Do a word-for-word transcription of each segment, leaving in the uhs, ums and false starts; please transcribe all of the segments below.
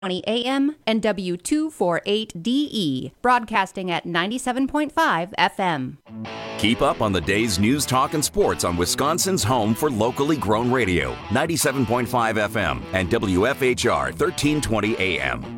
twenty A M and W two forty-eight D E, broadcasting at ninety-seven point five F M. Keep up on the day's news, talk, and sports on Wisconsin's home for locally grown radio, ninety-seven point five F M and W F H R thirteen twenty A M.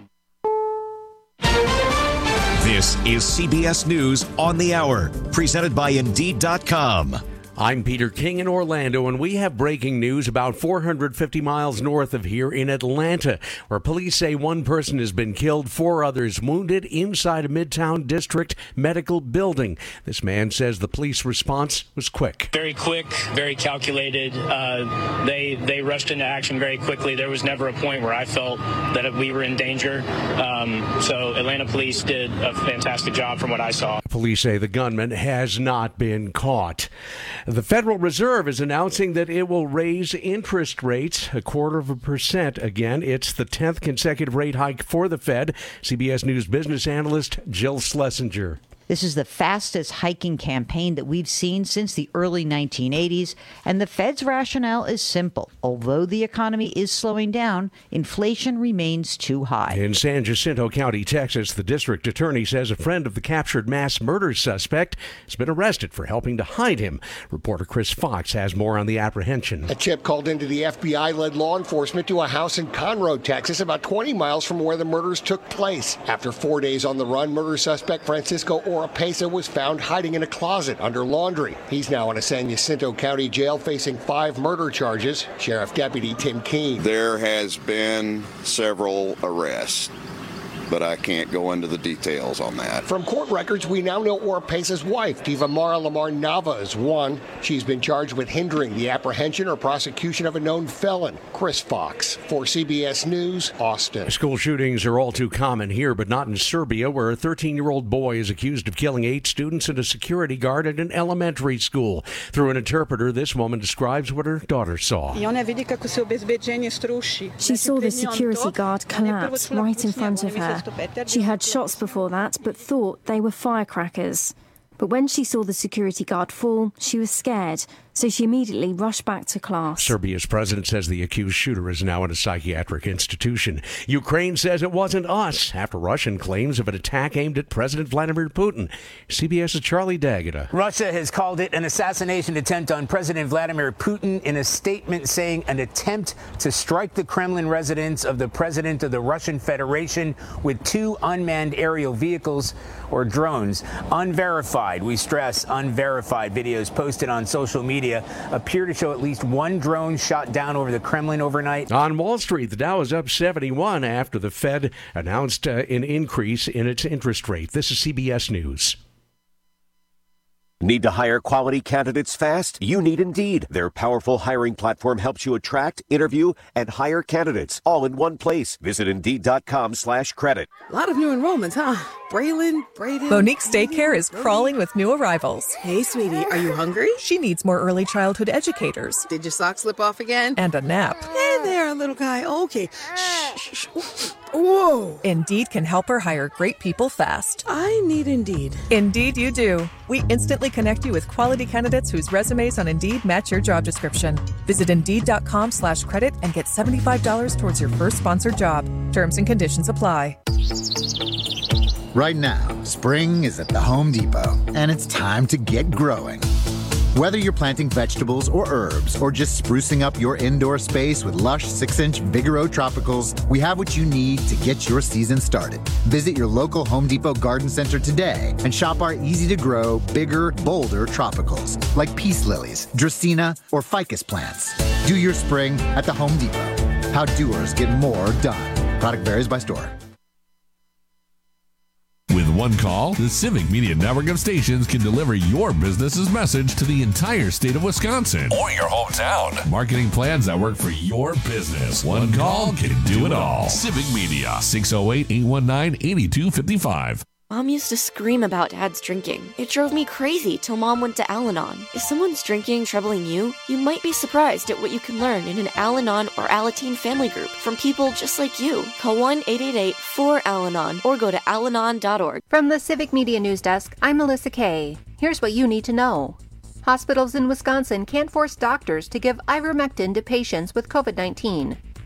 This is C B S News on the Hour, presented by Indeed dot com. I'm Peter King in Orlando, and we have breaking news about four hundred fifty miles north of here in Atlanta, where police say one person has been killed, four others wounded inside a Midtown District medical building. This man says the police response was quick. Very quick, very calculated. Uh, they they rushed into action very quickly. There was never a point where I felt that we were in danger. Um, so Atlanta police did a fantastic job from what I saw. Police say the gunman has not been caught. The Federal Reserve is announcing that it will raise interest rates a quarter of a percent. Again, it's the tenth consecutive rate hike for the Fed. C B S News business analyst Jill Schlesinger. This is the fastest hiking campaign that we've seen since the early nineteen eighties, and the Fed's rationale is simple. Although the economy is slowing down, inflation remains too high. In San Jacinto County, Texas, the district attorney says a friend of the captured mass murder suspect has been arrested for helping to hide him. Reporter Chris Fox has more on the apprehension. A tip called into the F B I-led law enforcement to a house in Conroe, Texas, about twenty miles from where the murders took place. After four days on the run, murder suspect Francisco Oropesa was found hiding in a closet under laundry. He's now in a San Jacinto County jail facing five murder charges. Sheriff Deputy Tim Keene. There has been several arrests, but I can't go into the details on that. From court records, we now know Oropesa's wife, Divamara Lamar Nava, is one. She's been charged with hindering the apprehension or prosecution of a known felon. Chris Fox for C B S News, Austin. School shootings are all too common here, but not in Serbia, where a thirteen-year-old boy is accused of killing eight students and a security guard at an elementary school. Through an interpreter, this woman describes what her daughter saw. She saw the security guard collapse right in front of her. She heard shots before that, but thought they were firecrackers. But when she saw the security guard fall, she was scared, so she immediately rushed back to class. Serbia's president says the accused shooter is now in a psychiatric institution. Ukraine says it wasn't us after Russian claims of an attack aimed at President Vladimir Putin. CBS's Charlie D'Agata. Russia has called it an assassination attempt on President Vladimir Putin in a statement saying an attempt to strike the Kremlin residence of the president of the Russian Federation with two unmanned aerial vehicles or drones. Unverified. We stress unverified videos posted on social media appear to show at least one drone shot down over the Kremlin overnight. On Wall Street, the Dow is up seventy-one after the Fed announced uh, an increase in its interest rate. This is C B S News. Need to hire quality candidates fast? You need Indeed. Their powerful hiring platform helps you attract, interview, and hire candidates all in one place. Visit Indeed.com slash credit. A lot of new enrollments, huh? Braylon, Brayden... Monique's daycare is crawling with new arrivals. Hey, sweetie, are you hungry? She needs more early childhood educators. Did your sock slip off again? And a nap. Hey there, little guy. Okay. Shh, shh, shh. Whoa. Indeed can help her hire great people fast. I need Indeed. Indeed you do. We instantly connect you with quality candidates whose resumes on Indeed match your job description. Visit Indeed.com slash credit and get seventy-five dollars towards your first sponsored job. Terms and conditions apply. Right now, spring is at the Home Depot, and it's time to get growing. Whether you're planting vegetables or herbs, or just sprucing up your indoor space with lush six-inch Vigoro Tropicals, we have what you need to get your season started. Visit your local Home Depot garden center today and shop our easy-to-grow, bigger, bolder tropicals, like peace lilies, dracaena, or ficus plants. Do your spring at the Home Depot. How doers get more done. Product varies by store. With one call, the Civic Media Network of stations can deliver your business's message to the entire state of Wisconsin or your hometown. Marketing plans that work for your business. One call can do it all. Civic Media, six oh eight, eight one nine, eight two five five. Mom used to scream about Dad's drinking. It drove me crazy till Mom went to Al-Anon. If someone's drinking troubling you, you might be surprised at what you can learn in an Al-Anon or Alateen family group from people just like you. Call one eight eight eight, four, A L A N O N or go to al anon dot org. From the Civic Media News Desk, I'm Melissa Kay. Here's what you need to know. Hospitals in Wisconsin can't force doctors to give ivermectin to patients with covid nineteen.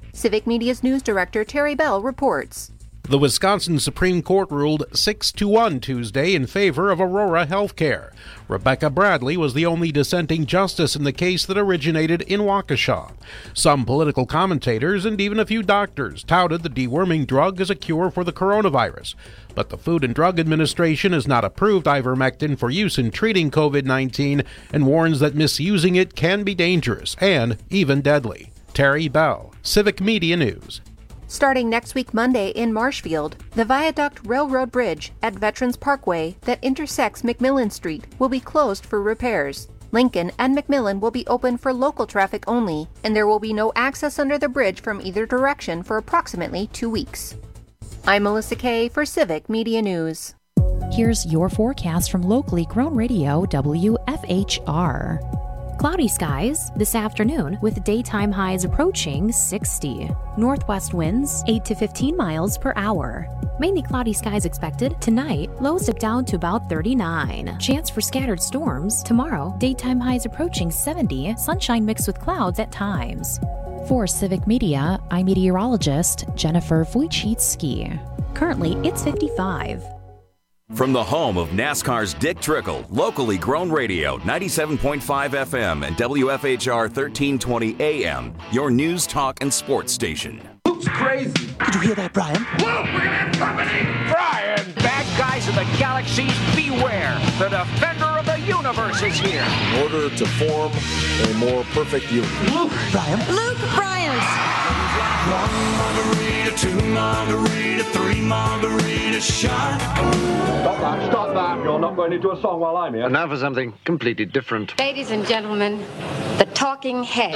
Civic Media's news director Terry Bell reports. The Wisconsin Supreme Court ruled six to one Tuesday in favor of Aurora Healthcare. Rebecca Bradley was the only dissenting justice in the case that originated in Waukesha. Some political commentators and even a few doctors touted the deworming drug as a cure for the coronavirus. But the Food and Drug Administration has not approved ivermectin for use in treating covid nineteen and warns that misusing it can be dangerous and even deadly. Terry Bell, Civic Media News. Starting next week Monday in Marshfield, the Viaduct Railroad Bridge at Veterans Parkway that intersects McMillan Street will be closed for repairs. Lincoln and McMillan will be open for local traffic only, and there will be no access under the bridge from either direction for approximately two weeks. I'm Melissa Kay for Civic Media News. Here's your forecast from locally grown radio W F H R. Cloudy skies this afternoon with daytime highs approaching sixty. Northwest winds eight to fifteen miles per hour. Mainly cloudy skies expected tonight. Lows dip down to about thirty-nine. Chance for scattered storms tomorrow. Daytime highs approaching seventy. Sunshine mixed with clouds at times. For Civic Media, I'm meteorologist Jennifer Wojcicki. Currently, it's fifty-five. From the home of NASCAR's Dick Trickle, locally grown radio, ninety-seven point five F M and W F H R thirteen twenty A M, your news, talk, and sports station. Luke's crazy. Did you hear that, Brian? Luke, we're gonna have company! Brian! Bad guys of the galaxies, beware! The defender of the universe is here! In order to form a more perfect union. Luke! Brian! Luke Bryant! One margarita, two margarita, three margarita shot. Stop that, stop that. You're not going into a song while I'm here. And now for something completely different. Ladies and gentlemen, the Talking Heads.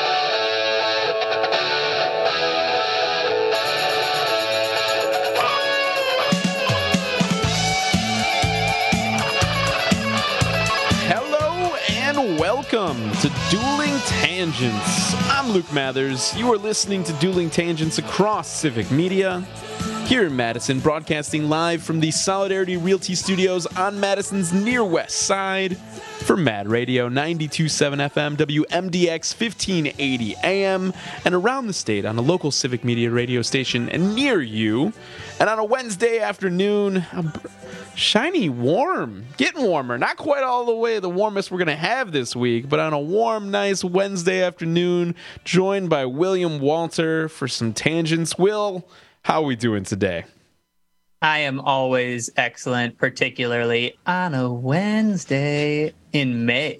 Welcome to Dueling Tangents. I'm Luke Mathers. You are listening to Dueling Tangents across Civic Media. Here in Madison, broadcasting live from the Solidarity Realty Studios on Madison's near west side for Mad Radio ninety-two point seven F M, W M D X fifteen eighty A M, and around the state on a local Civic Media radio station and near you. And on a Wednesday afternoon, shiny, warm, getting warmer. Not quite all the way the warmest we're going to have this week, but on a warm, nice Wednesday afternoon, joined by William Walter for some tangents. Will, how are we doing today? I am always excellent, particularly on a Wednesday in May.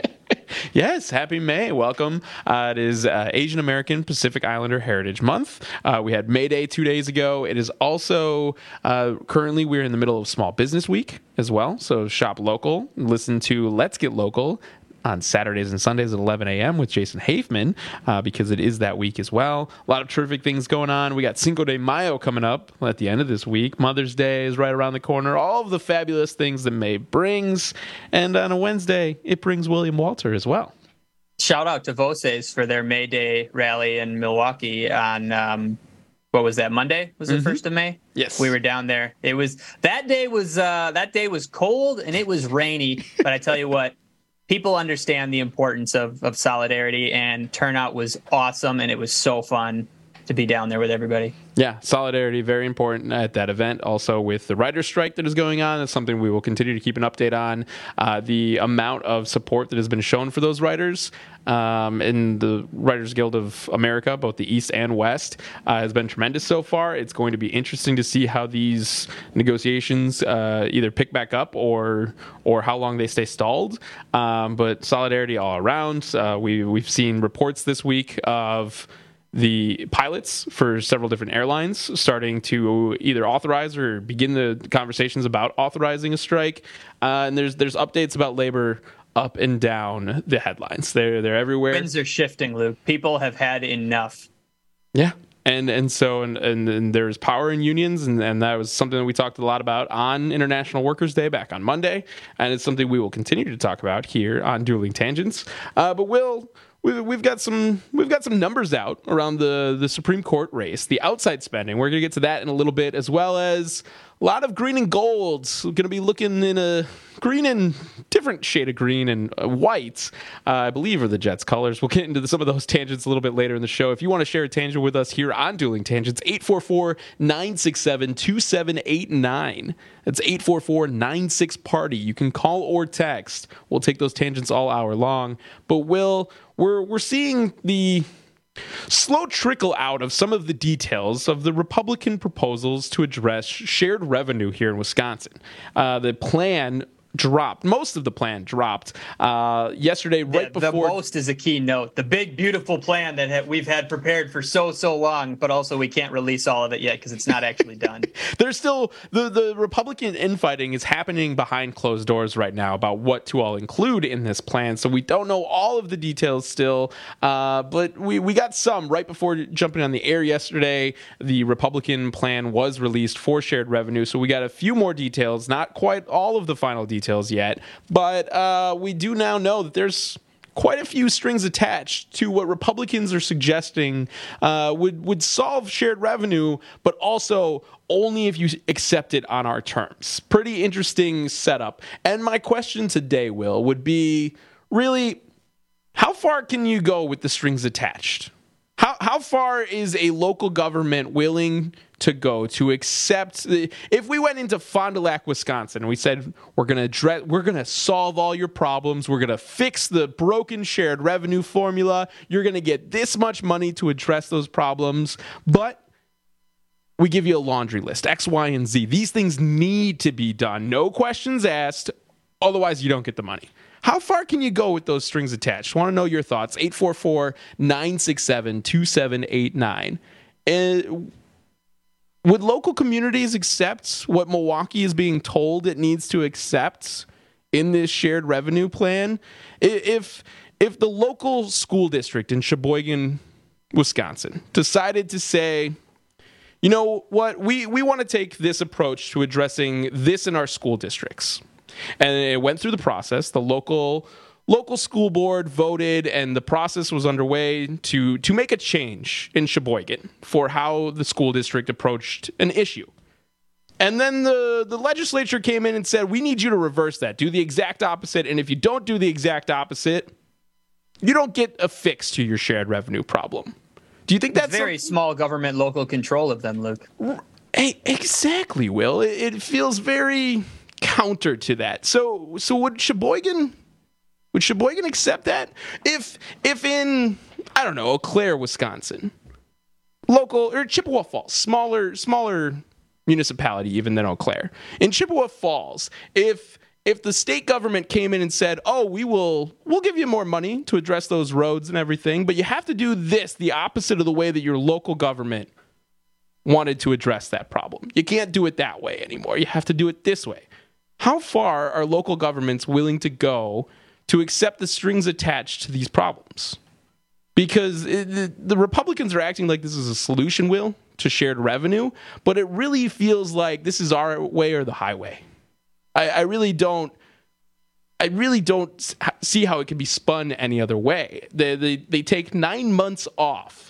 Yes, happy May. Welcome. Uh, it is uh, Asian American Pacific Islander Heritage Month. Uh, we had May Day two days ago. It is also uh, currently we're in the middle of Small Business Week as well. So shop local. Listen to Let's Get Local on Saturdays and Sundays at eleven a.m. with Jason Hafman uh, because it is that week as well. A lot of terrific things going on. We got Cinco de Mayo coming up at the end of this week. Mother's Day is right around the corner. All of the fabulous things that May brings. And on a Wednesday, it brings William Walter as well. Shout out to Voces for their May Day rally in Milwaukee on, um, what was that, Monday? Was it mm-hmm. first of May? Yes. We were down there. It was, that day was, uh, that day was cold and it was rainy, but I tell you what, people understand the importance of, of solidarity, and turnout was awesome, and it was so fun to be down there with everybody. Yeah, solidarity, very important at that event. Also with the writer's strike that is going on, that's something we will continue to keep an update on. Uh, the amount of support that has been shown for those writers um, in the Writers Guild of America, both the East and West, uh, has been tremendous so far. It's going to be interesting to see how these negotiations uh, either pick back up or or how long they stay stalled. Um, but solidarity all around. Uh, we, we've seen reports this week of the pilots for several different airlines starting to either authorize or begin the conversations about authorizing a strike. Uh, and there's there's updates about labor up and down the headlines. They're they're everywhere. Winds are shifting, Luke. People have had enough. Yeah. And and so and, and, and there's power in unions, and, and that was something that we talked a lot about on International Workers' Day back on Monday, and it's something we will continue to talk about here on Dueling Tangents. Uh, but Will, we've, we've got some we've got some numbers out around the, the Supreme Court race, the outside spending. We're going to get to that in a little bit, as well as a lot of green and golds. We're going to be looking in a green and different shade of green and uh, white, uh, I believe are the Jets colors. We'll get into the, some of those tangents a little bit later in the show. If you want to share a tangent with us here on Dueling Tangents, eight four four, nine six seven, two seven eight nine. That's eight four four, nine six, party. You can call or text. We'll take those tangents all hour long. But Will, we're we're seeing the slow trickle out of some of the details of the Republican proposals to address shared revenue here in Wisconsin. Uh, the plan dropped. Most of the plan dropped uh, yesterday, right the, before. The most is a key note. The big, beautiful plan that ha- we've had prepared for so, so long, but also we can't release all of it yet because it's not actually done. There's still, the, the Republican infighting is happening behind closed doors right now about what to all include in this plan. So we don't know all of the details still, uh, but we, we got some right before jumping on the air yesterday. The Republican plan was released for shared revenue. So we got a few more details, not quite all of the final details. details yet, but uh, we do now know that there's quite a few strings attached to what Republicans are suggesting uh, would, would solve shared revenue, but also only if you accept it on our terms. Pretty interesting setup. And my question today, Will, would be really, how far can you go with the strings attached? How how far is a local government willing to go to accept the, if we went into Fond du Lac, Wisconsin, and we said we're going to address, we're going to solve all your problems, we're going to fix the broken shared revenue formula, you're going to get this much money to address those problems, but we give you a laundry list, X, Y, and Z. These things need to be done. No questions asked. Otherwise, you don't get the money. How far can you go with those strings attached? Want to know your thoughts. eight four four, nine six seven, two seven eight nine. And would local communities accept what Milwaukee is being told it needs to accept in this shared revenue plan? If if the local school district in Sheboygan, Wisconsin, decided to say, you know what, we, we want to take this approach to addressing this in our school districts. And it went through the process. The local local school board voted, and the process was underway to, to make a change in Sheboygan for how the school district approached an issue. And then the, the legislature came in and said, we need you to reverse that. Do the exact opposite. And if you don't do the exact opposite, you don't get a fix to your shared revenue problem. Do you think that's very a, small government local control of them, Luke? Exactly, Will. It, it feels very counter to that. So so would Sheboygan would Sheboygan accept that? If if in, I don't know, Eau Claire, Wisconsin, local, or Chippewa Falls, smaller smaller municipality even than Eau Claire. In Chippewa Falls, if if the state government came in and said, "Oh, we will we'll give you more money to address those roads and everything, but you have to do this, the opposite of the way that your local government wanted to address that problem. You can't do it that way anymore. You have to do it this way." How far are local governments willing to go to accept the strings attached to these problems? Because it, the, the Republicans are acting like this is a solution, Will, to shared revenue, but it really feels like this is our way or the highway. I, I really don't I really don't see how it can be spun any other way. They, they, they take nine months off.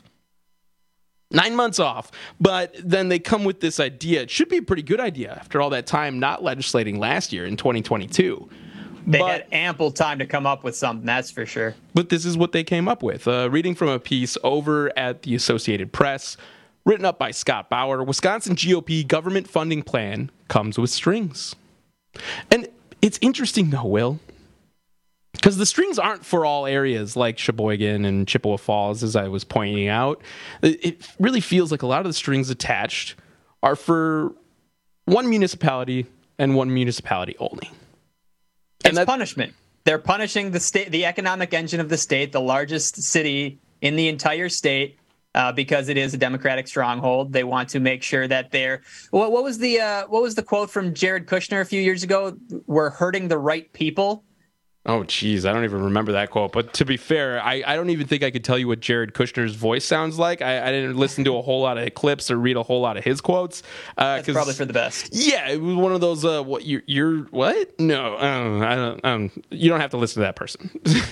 Nine months off, but then they come with this idea. It should be a pretty good idea after all that time not legislating last year in twenty twenty-two. They but, had ample time to come up with something, that's for sure. But this is what they came up with. Uh, reading from a piece over at the Associated Press, written up by Scott Bauer, Wisconsin G O P government funding plan comes with strings. And it's interesting though, Will, because the strings aren't for all areas like Sheboygan and Chippewa Falls, as I was pointing out. It really feels like a lot of the strings attached are for one municipality and one municipality only. And it's punishment. They're punishing the state, the economic engine of the state, the largest city in the entire state, uh, because it is a Democratic stronghold. They want to make sure that they're. What, what was the uh, what was the quote from Jared Kushner a few years ago? We're hurting the right people. Oh, geez, I don't even remember that quote. But to be fair, I, I don't even think I could tell you what Jared Kushner's voice sounds like. I, I didn't listen to a whole lot of clips or read a whole lot of his quotes. Uh, That's probably for the best. Yeah, it was one of those, uh, what, you're, you're what? No, um, I don't, um, you don't have to listen to that person.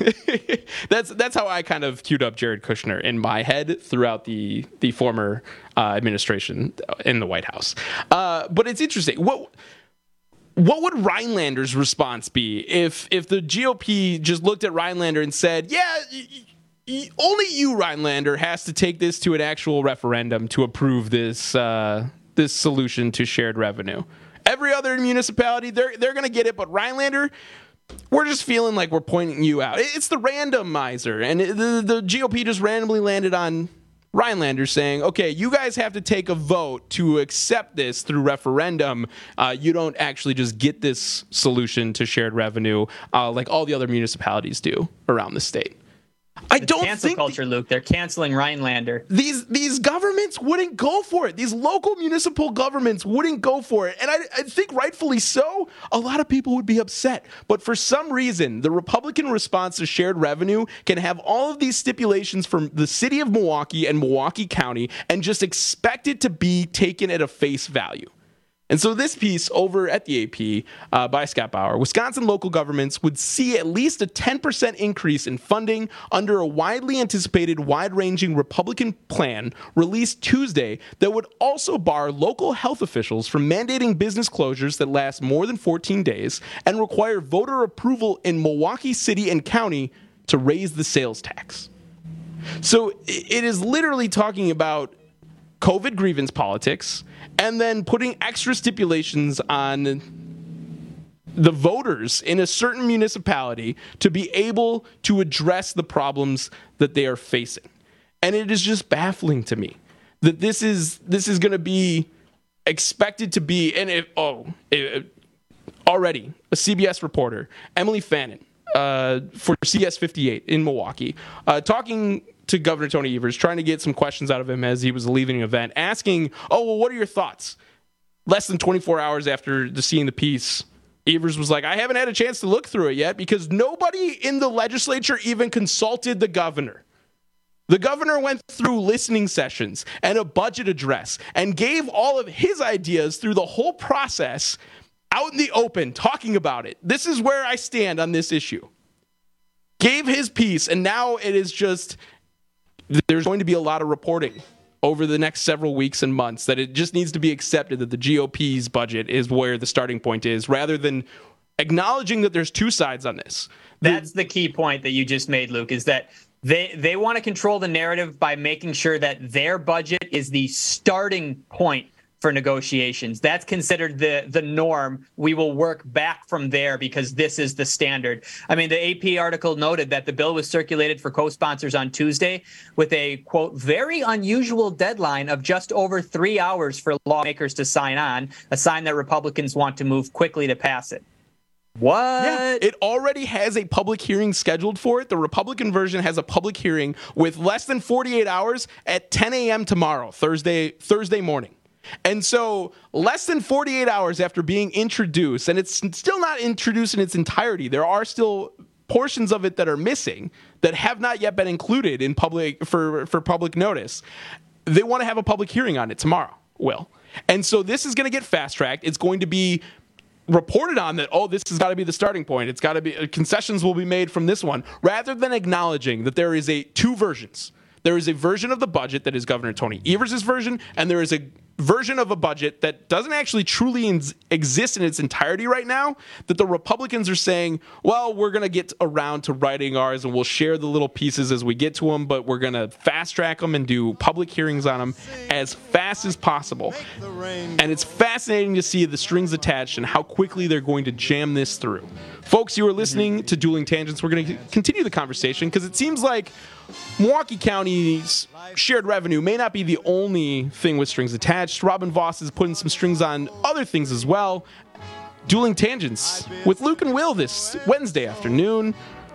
that's that's how I kind of queued up Jared Kushner in my head throughout the, the former uh, administration in the White House. Uh, but it's interesting. What... what would Rhinelander's response be if if the G O P just looked at Rhinelander and said, yeah, y- y- only you, Rhinelander, has to take this to an actual referendum to approve this uh, this solution to shared revenue. Every other municipality, they're they're going to get it, but Rhinelander, we're just feeling like we're pointing you out. It's the randomizer, and the, the G O P just randomly landed on Rhinelander saying, okay, you guys have to take a vote to accept this through referendum. Uh, you don't actually just get this solution to shared revenue uh, like all the other municipalities do around the state. I it's don't cancel think culture, Luke. They're canceling Rhinelander. These these governments wouldn't go for it. These local municipal governments wouldn't go for it. And I, I think rightfully so. A lot of people would be upset. But for some reason, the Republican response to shared revenue can have all of these stipulations from the city of Milwaukee and Milwaukee County and just expect it to be taken at a face value. And so this piece over at the A P uh, by Scott Bauer, Wisconsin local governments would see at least a ten percent increase in funding under a widely anticipated wide-ranging Republican plan released Tuesday that would also bar local health officials from mandating business closures that last more than fourteen days and require voter approval in Milwaukee City and County to raise the sales tax. So it is literally talking about COVID grievance politics and then putting extra stipulations on the voters in a certain municipality to be able to address the problems that they are facing. And it is just baffling to me that this is this is going to be expected to be, and if, oh, it, already a C B S reporter, Emily Fannin, uh, for C B S fifty-eight in Milwaukee, uh, talking to Governor Tony Evers, trying to get some questions out of him as he was leaving an event, asking, oh, well, what are your thoughts? Less than twenty-four hours after the seeing the piece, Evers was like, I haven't had a chance to look through it yet because nobody in the legislature even consulted the governor. The governor went through listening sessions and a budget address and gave all of his ideas through the whole process out in the open, talking about it. This is where I stand on this issue. Gave his piece, and now it is just... there's going to be a lot of reporting over the next several weeks and months that it just needs to be accepted that the G O P's budget is where the starting point is, rather than acknowledging that there's two sides on this. That's the key point that you just made, Luke, is that they they want to control the narrative by making sure that their budget is the starting point for negotiations. That's considered the the norm. We will work back from there because this is the standard. I mean, the A P article noted that the bill was circulated for co-sponsors on Tuesday with a, quote, very unusual deadline of just over three hours for lawmakers to sign on, a sign that Republicans want to move quickly to pass it. What? Yeah, it already has a public hearing scheduled for it. The Republican version has a public hearing with less than forty-eight hours at ten a.m. tomorrow, Thursday, Thursday morning. And so less than forty-eight hours after being introduced, and it's still not introduced in its entirety, there are still portions of it that are missing that have not yet been included in public for, for public notice. They want to have a public hearing on it tomorrow, Will. And so this is going to get fast-tracked. It's going to be reported on that, oh, this has got to be the starting point. It's got to be, concessions will be made from this one, rather than acknowledging that there is a two versions. There is a version of the budget that is Governor Tony Evers' version, and there is a version of a budget that doesn't actually truly in- exist in its entirety right now, that the Republicans are saying, well, we're going to get around to writing ours and we'll share the little pieces as we get to them, but we're going to fast track them and do public hearings on them as fast as possible. And it's fascinating to see the strings attached and how quickly they're going to jam this through. Folks, you are listening to Dueling Tangents. We're going to continue the conversation because it seems like Milwaukee County's shared revenue may not be the only thing with strings attached. Robin Voss is putting some strings on other things as well. Dueling Tangents with Luke and Will this Wednesday afternoon.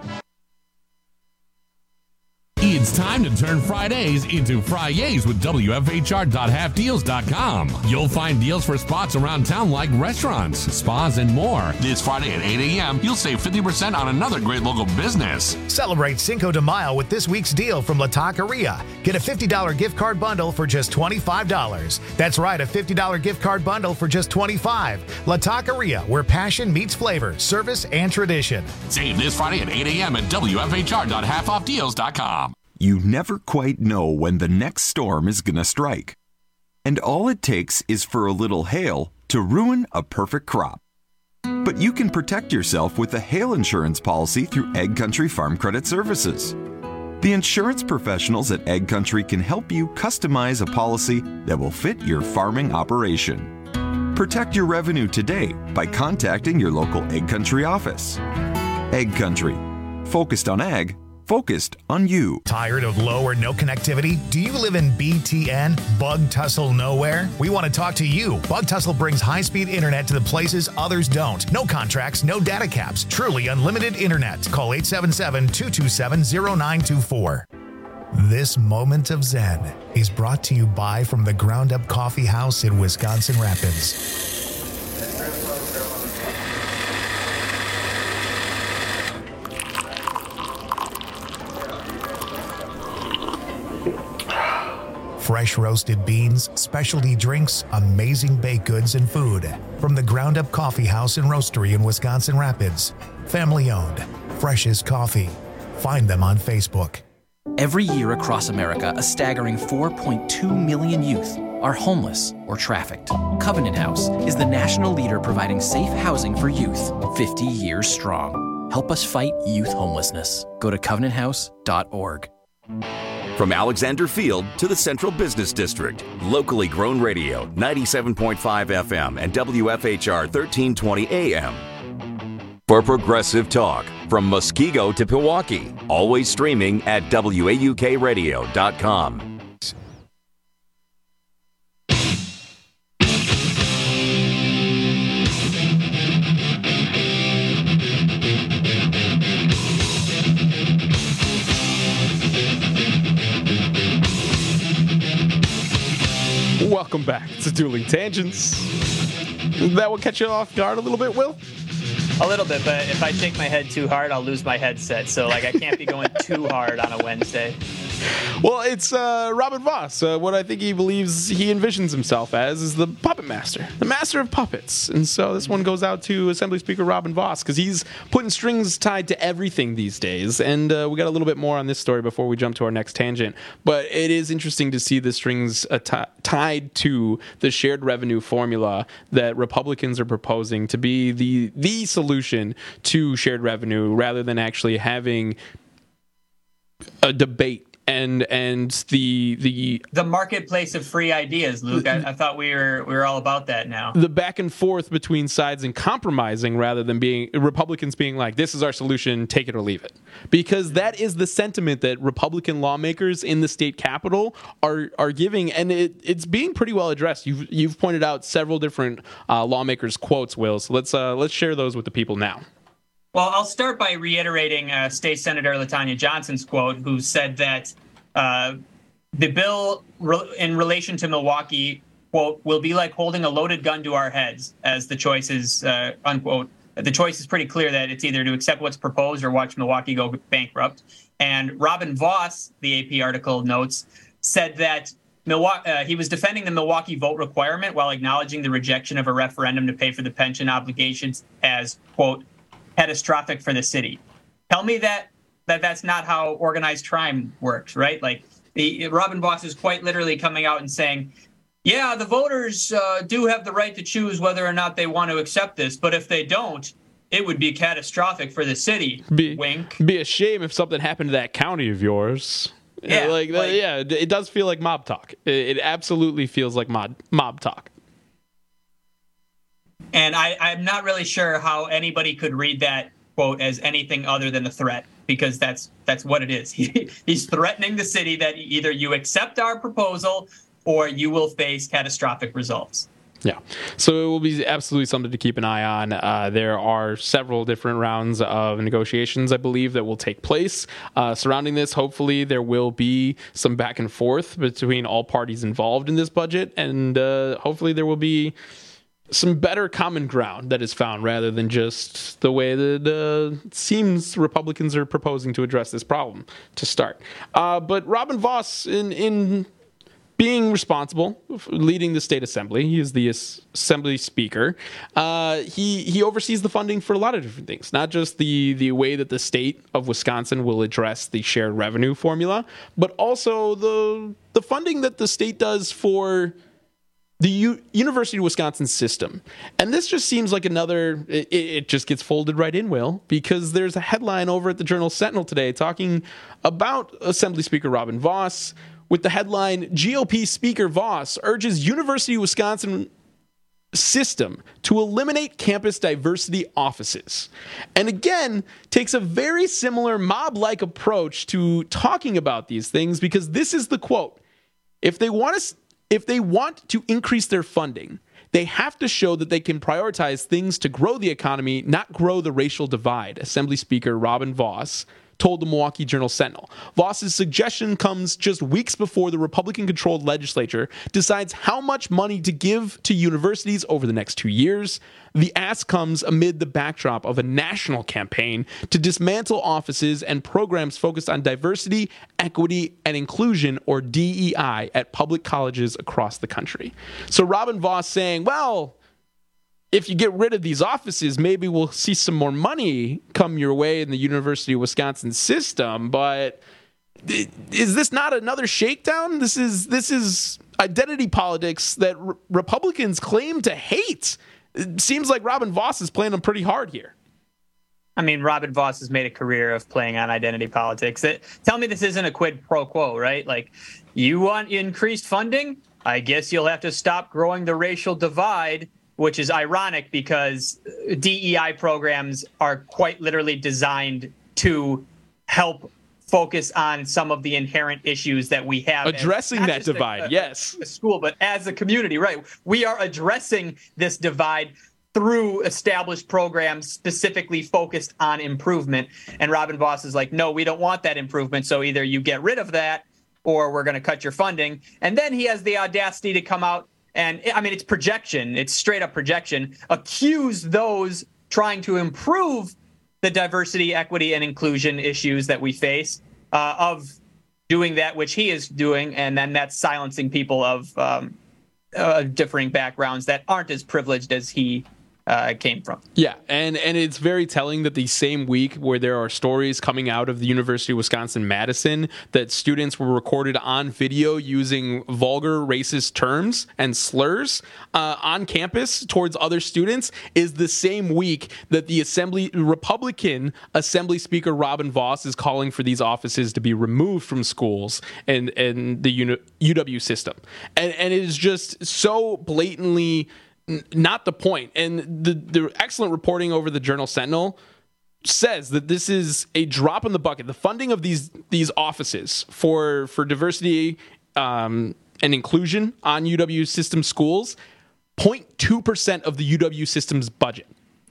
It's time to turn Fridays into Fridays with W F H R dot half deals dot com. You'll find deals for spots around town like restaurants, spas, and more. This Friday at eight a.m., you'll save fifty percent on another great local business. Celebrate Cinco de Mayo with this week's deal from La Taqueria. Get a fifty dollars gift card bundle for just twenty-five dollars. That's right, a fifty dollars gift card bundle for just twenty-five dollars. La Taqueria, where passion meets flavor, service, and tradition. Save this Friday at eight a.m. at W F H R dot half off deals dot com. You never quite know when the next storm is going to strike. And all it takes is for a little hail to ruin a perfect crop. But you can protect yourself with a hail insurance policy through Egg Country Farm Credit Services. The insurance professionals at Egg Country can help you customize a policy that will fit your farming operation. Protect your revenue today by contacting your local Egg Country office. Egg Country. Focused on ag, focused on you. Tired of low or no connectivity? Do you live in B T N, Bug Tussle Nowhere? We want to talk to you. Bug Tussle brings high-speed internet to the places others don't. No contracts, no data caps. Truly unlimited internet. Call eight seven seven, two two seven, zero nine two four. This moment of Zen is brought to you by From the Ground Up Coffee House in Wisconsin Rapids. Fresh roasted beans, specialty drinks, amazing baked goods, and food. From the Ground Up Coffee House and Roastery in Wisconsin Rapids. Family owned. Fresh as coffee. Find them on Facebook. Every year across America, a staggering four point two million youth are homeless or trafficked. Covenant House is the national leader providing safe housing for youth, fifty years strong. Help us fight youth homelessness. Go to covenant house dot org. From Alexander Field to the Central Business District, locally grown radio, ninety-seven point five F M and W F H R thirteen twenty A M. For progressive talk, from Muskego to Pewaukee, always streaming at W A U K radio dot com. Welcome back to Dueling Tangents. That will catch you off guard a little bit, Will? A little bit, but if I shake my head too hard, I'll lose my headset. So, like, I can't be going too hard on a Wednesday. Well, it's uh, Robin Voss. Uh, what I think he believes he envisions himself as is the puppet master, the master of puppets. And so this one goes out to Assembly Speaker Robin Voss because he's putting strings tied to everything these days. And uh, we got a little bit more on this story before we jump to our next tangent. But it is interesting to see the strings uh, t- tied to the shared revenue formula that Republicans are proposing to be the the solution to shared revenue rather than actually having a debate. And and the the the marketplace of free ideas, Luke. I, I thought we were we were all about that now. The back and forth between sides and compromising rather than being Republicans being like, this is our solution, take it or leave it. Because that is the sentiment that Republican lawmakers in the state capitol are are giving, and it, it's being pretty well addressed. You've you've pointed out several different uh, lawmakers' quotes, Will. So let's uh, let's share those with the people now. Well, I'll start by reiterating uh, State Senator LaTanya Johnson's quote, who said that uh, the bill re- in relation to Milwaukee, quote, will be like holding a loaded gun to our heads, as the choice is, uh, unquote. The choice is pretty clear that it's either to accept what's proposed or watch Milwaukee go bankrupt. And Robin Voss, the A P article notes, said that Milwaukee, uh, he was defending the Milwaukee vote requirement while acknowledging the rejection of a referendum to pay for the pension obligations as, quote, catastrophic for the city. Tell me that, that that's not how organized crime works, right? Like, the Robin Voss is quite literally coming out and saying, yeah, the voters uh, do have the right to choose whether or not they want to accept this, but if they don't, it would be catastrophic for the city. Be, Wink. Be a shame if something happened to that county of yours. Yeah, like, like yeah, it does feel like mob talk. It, it absolutely feels like mob mob talk. And I, I'm not really sure how anybody could read that quote as anything other than a threat, because that's that's what it is. He, he's threatening the city that either you accept our proposal or you will face catastrophic results. Yeah, so it will be absolutely something to keep an eye on. Uh, there are several different rounds of negotiations, I believe, that will take place uh, surrounding this. Hopefully, there will be some back and forth between all parties involved in this budget, and uh, hopefully there will be some better common ground that is found rather than just the way that uh, it seems Republicans are proposing to address this problem to start. Uh, but Robin Voss, in in being responsible, leading the state assembly, he is the assembly speaker. Uh, he he oversees the funding for a lot of different things, not just the the way that the state of Wisconsin will address the shared revenue formula, but also the the funding that the state does for the U- University of Wisconsin system. And this just seems like another, it, it just gets folded right in, Will, because there's a headline over at the Journal Sentinel today talking about Assembly Speaker Robin Vos with the headline, G O P Speaker Vos urges University of Wisconsin system to eliminate campus diversity offices. And again, takes a very similar mob-like approach to talking about these things, because this is the quote. If they want to If they want to increase their funding, they have to show that they can prioritize things to grow the economy, not grow the racial divide, Assembly Speaker Robin Vos told the Milwaukee Journal Sentinel. Vos's suggestion comes just weeks before the Republican-controlled legislature decides how much money to give to universities over the next two years. The ask comes amid the backdrop of a national campaign to dismantle offices and programs focused on diversity, equity, and inclusion, or D E I, at public colleges across the country. So Robin Vos saying, well, if you get rid of these offices, maybe we'll see some more money come your way in the University of Wisconsin system. But is this not another shakedown? This is this is identity politics that r- Republicans claim to hate. It seems like Robin Vos is playing them pretty hard here. I mean, Robin Vos has made a career of playing on identity politics. It, tell me this isn't a quid pro quo, right? Like, you want increased funding? I guess you'll have to stop growing the racial divide, which is ironic because D E I programs are quite literally designed to help focus on some of the inherent issues that we have. Addressing as, that divide, a, a, yes. A school, but as a community, right? We are addressing this divide through established programs specifically focused on improvement. And Robin Vos is like, no, we don't want that improvement. So either you get rid of that or we're going to cut your funding. And then he has the audacity to come out and, I mean, it's projection. It's straight up projection. Accuse those trying to improve the diversity, equity, and inclusion issues that we face uh, of doing that which he is doing, and then that's silencing people of um, uh, differing backgrounds that aren't as privileged as he uh, came from. Yeah, and, and it's very telling that the same week where there are stories coming out of the University of Wisconsin-Madison that students were recorded on video using vulgar racist terms and slurs uh, on campus towards other students is the same week that the Assembly Republican Assembly Speaker Robin Vos is calling for these offices to be removed from schools and, and the U W system. And, and it is just so blatantly not the point. And the, the excellent reporting over the Journal Sentinel says that this is a drop in the bucket. The funding of these these offices for for diversity um, and inclusion on U W system schools, zero point two percent of the U W system's budget.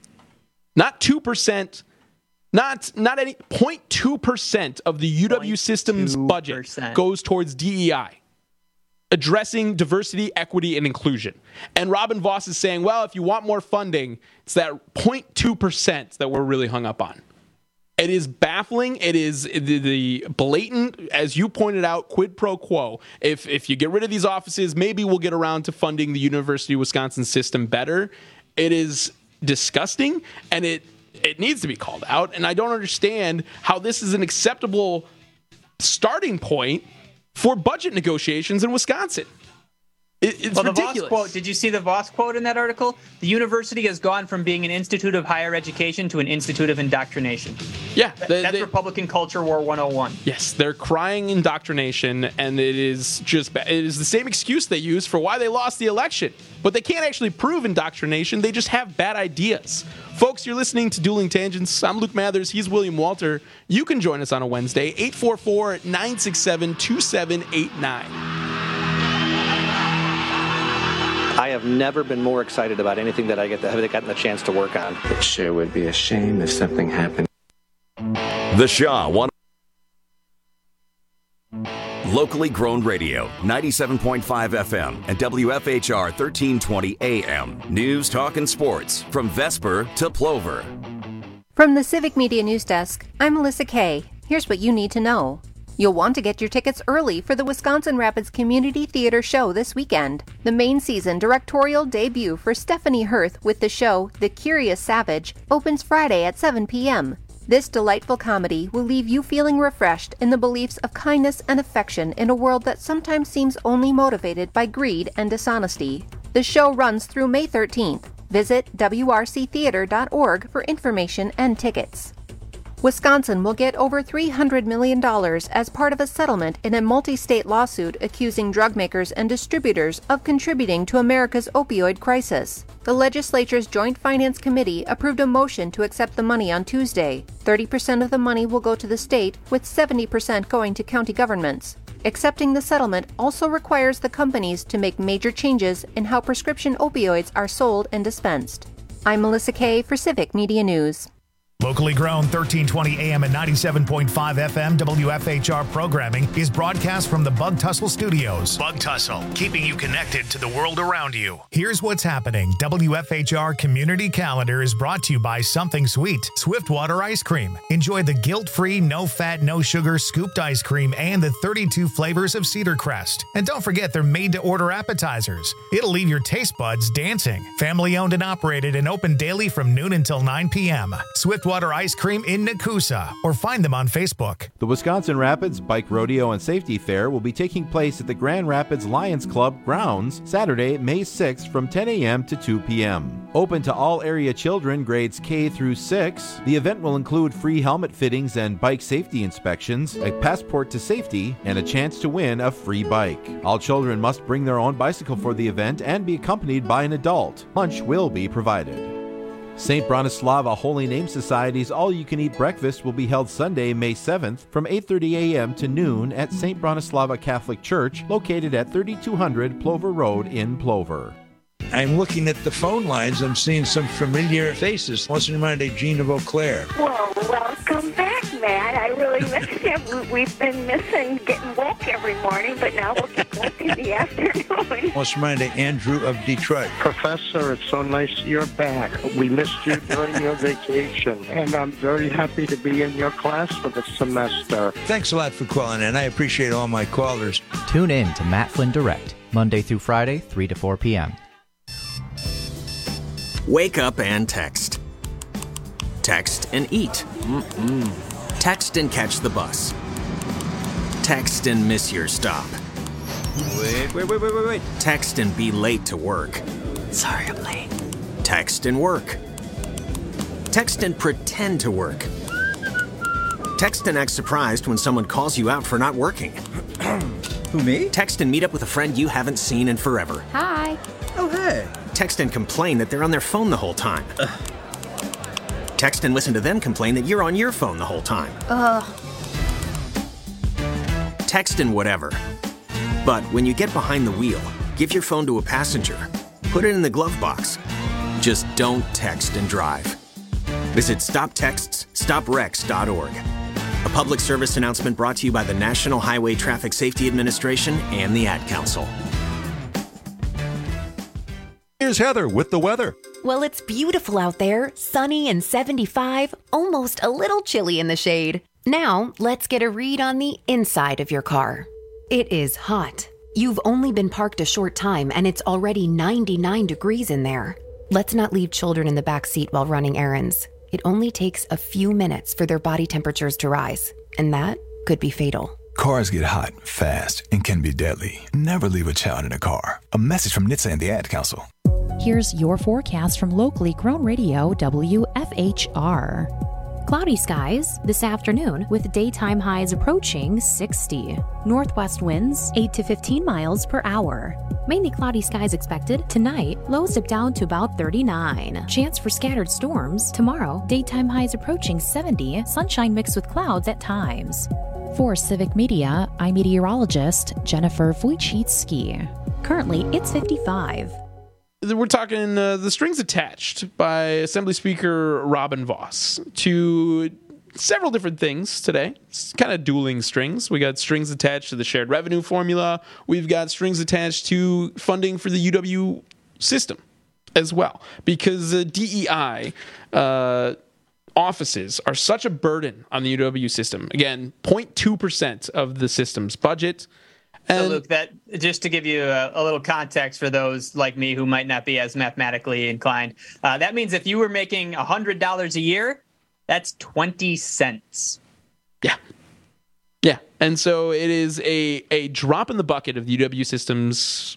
Not two percent, not not any, zero point two percent of the U W system's budget goes towards D E I. Addressing diversity, equity, and inclusion. And Robin Vos is saying, well, if you want more funding, it's that zero point two percent that we're really hung up on. It is baffling. It is the, the blatant, as you pointed out, quid pro quo. If if you get rid of these offices, maybe we'll get around to funding the University of Wisconsin system better. It is disgusting, and it it needs to be called out. And I don't understand how this is an acceptable starting point for budget negotiations in Wisconsin. It, it's well, the ridiculous. Vos quote, did you see the Vos quote in that article? The university has gone from being an institute of higher education to an institute of indoctrination. Yeah. They, that's they, Republican Culture War one oh one. Yes, they're crying indoctrination, and it is just it is the same excuse they use for why they lost the election. But they can't actually prove indoctrination. They just have bad ideas. Folks, you're listening to Dueling Tangents. I'm Luke Mathers. He's William Walter. You can join us on a Wednesday, eight four four, nine six seven, two seven eight nine. I have never been more excited about anything that I get to have gotten the chance to work on. It sure would be a shame if something happened. The Shaw one. Locally grown radio, ninety-seven point five F M and W F H R thirteen twenty A M. News, talk, and sports from Vesper to Plover. From the Civic Media News Desk, I'm Melissa Kay. Here's what you need to know. You'll want to get your tickets early for the Wisconsin Rapids Community Theater Show this weekend. The main season directorial debut for Stephanie Hirth with the show The Curious Savage opens Friday at seven p.m. This delightful comedy will leave you feeling refreshed in the beliefs of kindness and affection in a world that sometimes seems only motivated by greed and dishonesty. The show runs through May thirteenth. Visit W R C theater dot org for information and tickets. Wisconsin will get over three hundred million dollars as part of a settlement in a multi-state lawsuit accusing drug makers and distributors of contributing to America's opioid crisis. The legislature's Joint Finance Committee approved a motion to accept the money on Tuesday. thirty percent of the money will go to the state, with seventy percent going to county governments. Accepting the settlement also requires the companies to make major changes in how prescription opioids are sold and dispensed. I'm Melissa Kay for Civic Media News. Locally grown thirteen twenty A M and ninety-seven point five F M W F H R programming is broadcast from the Bug Tussle Studios. Bug Tussle, keeping you connected to the world around you. Here's what's happening. W F H R Community Calendar is brought to you by Something Sweet, Swiftwater Ice Cream. Enjoy the guilt-free, no-fat, no-sugar scooped ice cream and the thirty-two flavors of Cedar Crest. And don't forget they're made-to-order appetizers. It'll leave your taste buds dancing. Family-owned and operated and open daily from noon until nine p.m. Swiftwater Water Ice Cream in Nakusa, or find them on Facebook. The Wisconsin Rapids Bike Rodeo and Safety Fair will be taking place at the Grand Rapids Lions Club grounds Saturday, May sixth from ten a.m. to two p.m. Open to all area children grades K through six, the event will include free helmet fittings and bike safety inspections, a passport to safety, and a chance to win a free bike. All children must bring their own bicycle for the event and be accompanied by an adult. Lunch will be provided. Saint Bronislava Holy Name Society's all-you-can-eat breakfast will be held Sunday, May seventh from eight thirty a.m. to noon at Saint Bronislava Catholic Church, located at thirty-two hundred Plover Road in Plover. I'm looking at the phone lines. I'm seeing some familiar faces. What's in mind, Jean of Eau Claire? Well, welcome back, Matt. I really missed you. We've been missing getting woke every morning, but now we'll get woke in the afternoon. What's in mind, Andrew of Detroit? Professor, it's so nice you're back. We missed you during your vacation, and I'm very happy to be in your class for the semester. Thanks a lot for calling in. I appreciate all my callers. Tune in to Matt Flynn Direct, Monday through Friday, three to four p.m. Wake up and text. Text and eat. Mm-mm. Text and catch the bus. Text and miss your stop. Wait, wait, wait, wait, wait, wait. Text and be late to work. Sorry, I'm late. Text and work. Text and pretend to work. Text and act surprised when someone calls you out for not working. Who, me? Text and meet up with a friend you haven't seen in forever. Hi. Oh, hey. Text and complain that they're on their phone the whole time. Ugh. Text and listen to them complain that you're on your phone the whole time. Ugh. Text and whatever. But when you get behind the wheel, give your phone to a passenger. Put it in the glove box. Just don't text and drive. Visit stop texts stop wrecks dot org. A public service announcement brought to you by the National Highway Traffic Safety Administration and the Ad Council. Here's Heather with the weather. Well, it's beautiful out there, sunny and seventy-five, almost a little chilly in the shade. Now, let's get a read on the inside of your car. It is hot. You've only been parked a short time and it's already ninety-nine degrees in there. Let's not leave children in the back seat while running errands. It only takes a few minutes for their body temperatures to rise, and that could be fatal. Cars get hot, fast, and can be deadly. Never leave a child in a car. A message from N H T S A and the Ad Council. Here's your forecast from locally grown radio W F H R. Cloudy skies this afternoon with daytime highs approaching sixty. Northwest winds eight to fifteen miles per hour. Mainly cloudy skies expected tonight, lows dip down to about thirty-nine. Chance for scattered storms tomorrow, daytime highs approaching seventy, sunshine mixed with clouds at times. For Civic Media, I'm meteorologist Jennifer Wojcicki. Currently, it's fifty-five. We're talking uh, the strings attached by Assembly Speaker Robin Vos to several different things today. It's kind of dueling strings. We got strings attached to the shared revenue formula. We've got strings attached to funding for the U W system as well, because uh, D E I uh, offices are such a burden on the U W system. Again, zero point two percent of the system's budget. So, Luke, that just to give you a, a little context for those like me who might not be as mathematically inclined, uh, that means if you were making one hundred dollars a year, that's twenty cents. Yeah. Yeah. And so it is a, a drop in the bucket of the U W system's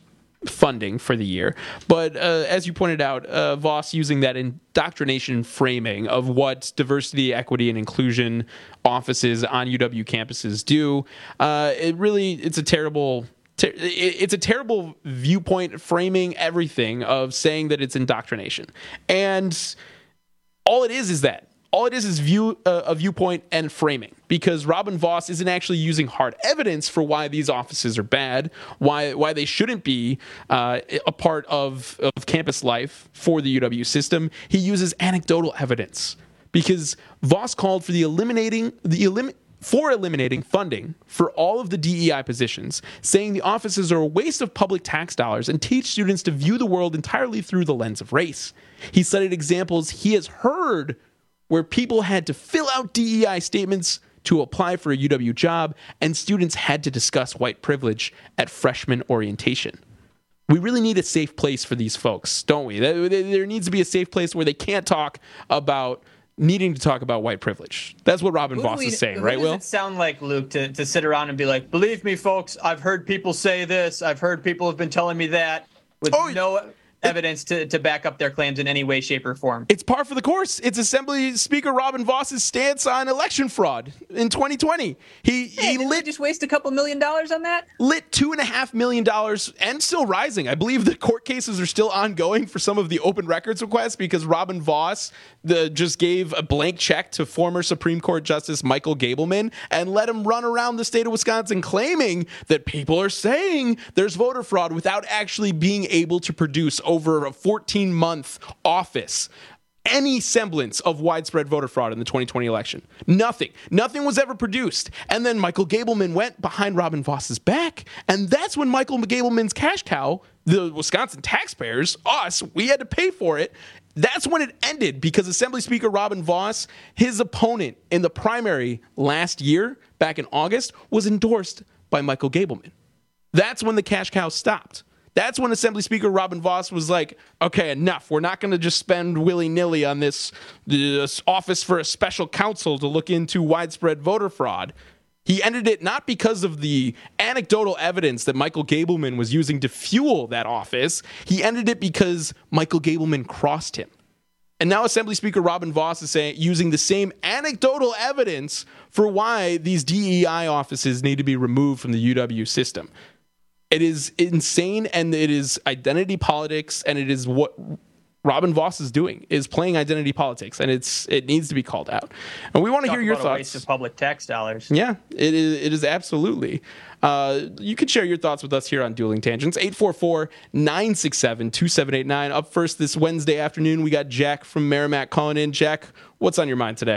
funding for the year. But uh, as you pointed out, uh, Voss using that indoctrination framing of what diversity, equity, and inclusion offices on U W campuses do, uh, it really, it's a terrible... It's a terrible viewpoint framing everything of saying that it's indoctrination. And all it is is that. All it is is view uh, a viewpoint and framing, because Robin Voss isn't actually using hard evidence for why these offices are bad, why why they shouldn't be uh, a part of, of campus life for the U W system. He uses anecdotal evidence, because Voss called for the eliminating the elim- for eliminating funding for all of the D E I positions, saying the offices are a waste of public tax dollars and teach students to view the world entirely through the lens of race. He cited examples he has heard where people had to fill out D E I statements to apply for a U W job, and students had to discuss white privilege at freshman orientation. We really need a safe place for these folks, don't we? There needs to be a safe place where they can't talk about needing to talk about white privilege. That's what Robin Voss is saying, right, Will? What does it sound like, Luke, to, to sit around and be like, believe me, folks, I've heard people say this, I've heard people have been telling me that, with oh, no evidence to, to back up their claims in any way, shape, or form. It's par for the course. It's Assembly Speaker Robin Voss's stance on election fraud in twenty twenty. He hey, he lit just waste a couple million dollars on that. Lit two and a half million dollars and still rising. I believe the court cases are still ongoing for some of the open records requests, because Robin Voss the just gave a blank check to former Supreme Court Justice Michael Gableman and let him run around the state of Wisconsin claiming that people are saying there's voter fraud without actually being able to produce over a fourteen-month office any semblance of widespread voter fraud in the twenty twenty election. Nothing. Nothing was ever produced. And then Michael Gableman went behind Robin Voss's back, and that's when Michael Gableman's cash cow, the Wisconsin taxpayers, us, we had to pay for it. That's when it ended, because Assembly Speaker Robin Voss, his opponent in the primary last year, back in August, was endorsed by Michael Gableman. That's when the cash cow stopped. That's when Assembly Speaker Robin Voss was like, okay, enough. We're not going to just spend willy-nilly on this, this office for a special counsel to look into widespread voter fraud. He ended it not because of the anecdotal evidence that Michael Gableman was using to fuel that office. He ended it because Michael Gableman crossed him. And now Assembly Speaker Robin Voss is saying, using the same anecdotal evidence for why these D E I offices need to be removed from the U W system. It is insane, and it is identity politics, and it is what Robin Voss is doing, is playing identity politics, and it's it needs to be called out. And we want to hear your thoughts. A waste of public tax dollars. Yeah, it is. It is absolutely. Uh, you can share your thoughts with us here on Dueling Tangents. eight four four, nine six seven, two seven eight nine. Up first this Wednesday afternoon, we got Jack from Merrimack calling in. Jack, what's on your mind today?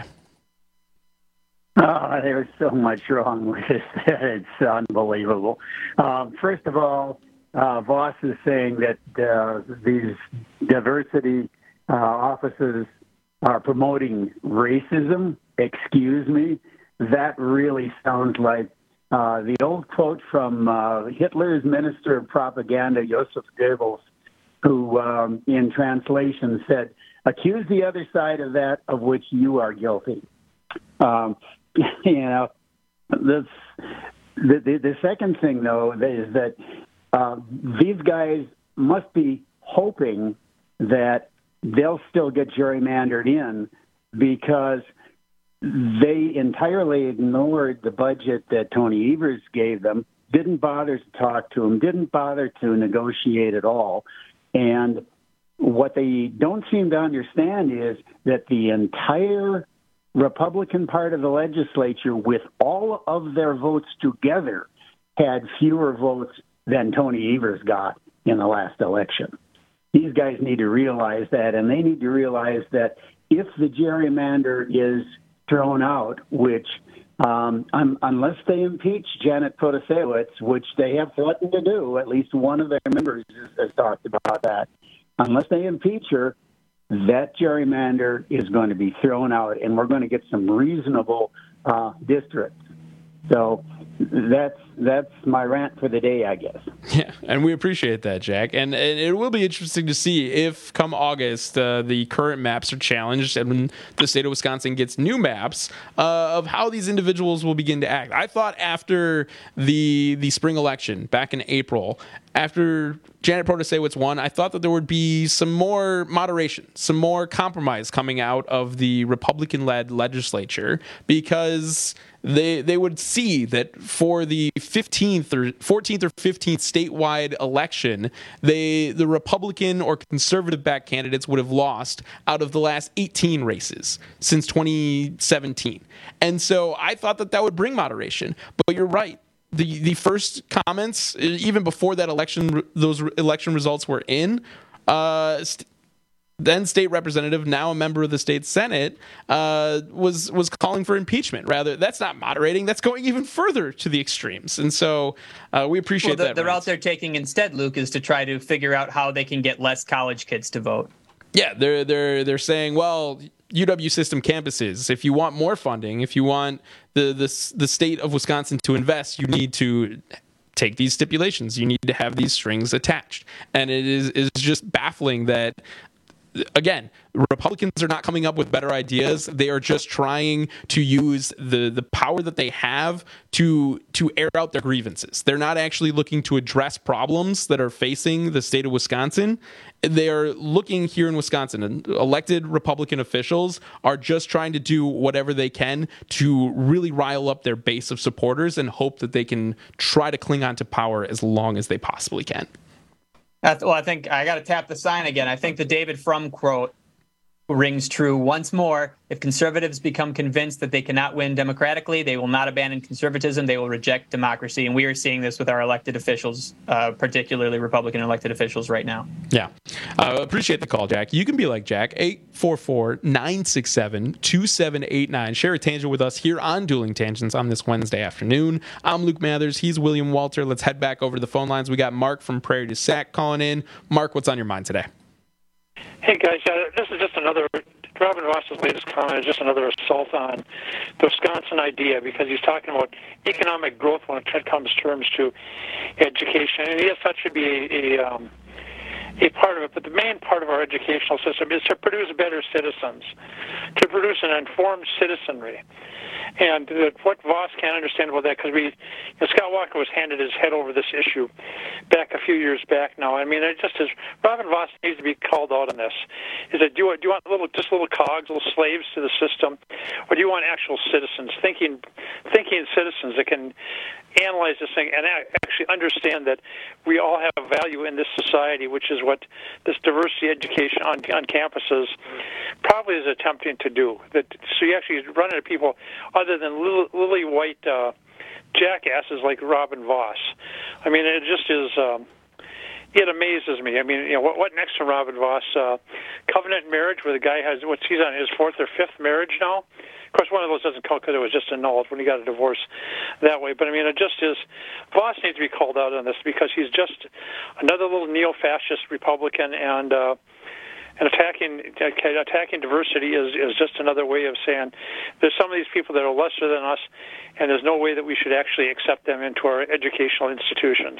Oh, there's so much wrong with this that it's unbelievable. Um, first of all, uh, Voss is saying that uh, these diversity uh, offices are promoting racism. Excuse me. That really sounds like uh, the old quote from uh, Hitler's Minister of Propaganda, Joseph Goebbels, who um, in translation said, accuse the other side of that of which you are guilty. Um, You know, the, the the second thing, though, is that uh, these guys must be hoping that they'll still get gerrymandered in, because they entirely ignored the budget that Tony Evers gave them, didn't bother to talk to them, didn't bother to negotiate at all. And what they don't seem to understand is that the entire Republican part of the legislature, with all of their votes together, had fewer votes than Tony Evers got in the last election. These guys need to realize that, and they need to realize that if the gerrymander is thrown out, which um, un- unless they impeach Janet Protasiewicz, which they have threatened to do, at least one of their members has, has talked about that, unless they impeach her, that gerrymander is going to be thrown out, and we're going to get some reasonable uh, districts. So that's that's my rant for the day, I guess. Yeah, and we appreciate that, Jack. And, and it will be interesting to see if, come August, uh, the current maps are challenged and when the state of Wisconsin gets new maps uh, of how these individuals will begin to act. I thought after the the spring election back in April, after Janet Protasiewicz won, I thought that there would be some more moderation, some more compromise coming out of the Republican-led legislature, because they they would see that for the fifteenth or fourteenth or fifteenth statewide election, they the Republican or conservative-backed candidates would have lost out of the last eighteen races since twenty seventeen. And so I thought that that would bring moderation. But you're right. The the first comments, even before that election, those election results were in, uh, st- then state representative, now a member of the state Senate, uh, was was calling for impeachment. Rather, that's not moderating. That's going even further to the extremes. And so uh, we appreciate well, the, that. The route they're taking instead, Luke, is to try to figure out how they can get less college kids to vote. Yeah, they're they're they're saying, well, U W system campuses, if you want more funding, if you want the the the state of Wisconsin to invest, you need to take these stipulations. You need to have these strings attached. And it is is just baffling that, again, Republicans are not coming up with better ideas. They are just trying to use the, the power that they have to to air out their grievances. They're not actually looking to address problems that are facing the state of Wisconsin. They are looking here in Wisconsin, and elected Republican officials are just trying to do whatever they can to really rile up their base of supporters and hope that they can try to cling on to power as long as they possibly can. Well, I think I got to tap the sign again. I think the David Frum quote rings true once more. If conservatives become convinced that they cannot win democratically, they will not abandon conservatism. They will reject democracy. And we are seeing this with our elected officials, uh, particularly Republican elected officials right now. Yeah. Uh, appreciate the call, Jack. You can be like Jack. eight four four, nine six seven, two seven eight nine. Share a tangent with us here on Dueling Tangents on this Wednesday afternoon. I'm Luke Mathers. He's William Walter. Let's head back over to the phone lines. We got Mark from Prairie du Sac calling in. Mark, what's on your mind today? Hey, guys, uh, this is just another, Robin Voss's latest comment is just another assault on the Wisconsin idea, because he's talking about economic growth when it comes terms to education. And yes, that should be a, a, um, a part of it, but the main part of our educational system is to produce better citizens, to produce an informed citizenry. And uh, what Voss can't understand about that, because we, you know, Scott Walker was handed his head over this issue back a few years back now. I mean, it just is, Robin Voss needs to be called out on this. Is that, do you, do you want little, just little cogs, little slaves to the system, or do you want actual citizens, thinking, thinking citizens that can analyze this thing and actually understand that we all have a value in this society, which is what this diversity education on on campuses probably is attempting to do. That so you actually run into people other than lily, lily white uh, jackasses like Robin Voss. I mean, it just is. Um, it amazes me. I mean, you know, what, what next to Robin Voss? Uh, covenant marriage, where the guy has what's he's on his fourth or fifth marriage now. Of course, one of those doesn't count because it was just annulled when he got a divorce that way. But I mean, it just is. Voss needs to be called out on this, because he's just another little neo-fascist Republican, and uh, and attacking attacking diversity is is just another way of saying there's some of these people that are lesser than us, and there's no way that we should actually accept them into our educational institutions.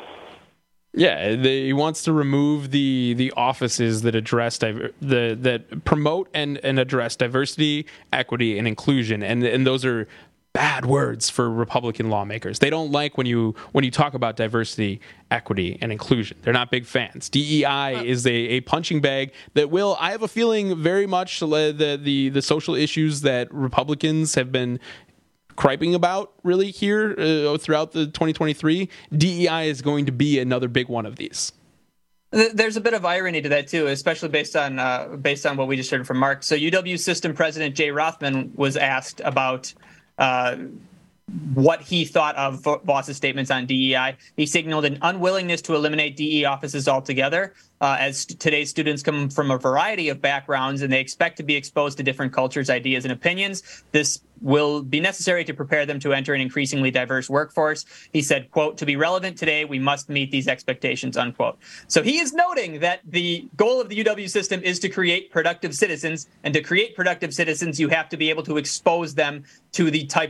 Yeah, the, he wants to remove the the offices that address diver, the that promote and, and address diversity, equity, and inclusion, and and those are bad words for Republican lawmakers. They don't like when you when you talk about diversity, equity, and inclusion. They're not big fans. D E I is a, a punching bag that will, I have a feeling, very much the the the social issues that Republicans have been griping about really here uh, throughout the twenty twenty-three, D E I is going to be another big one of these. There's a bit of irony to that too, especially based on uh, based on what we just heard from Mark. So U W System President Jay Rothman was asked about uh, what he thought of Voss's statements on D E I. He signaled an unwillingness to eliminate D E offices altogether, uh, as today's students come from a variety of backgrounds and they expect to be exposed to different cultures, ideas, and opinions. This will be necessary to prepare them to enter an increasingly diverse workforce. He said, quote, "To be relevant today, we must meet these expectations," unquote. So he is noting that the goal of the U W system is to create productive citizens, and to create productive citizens, you have to be able to expose them to the type of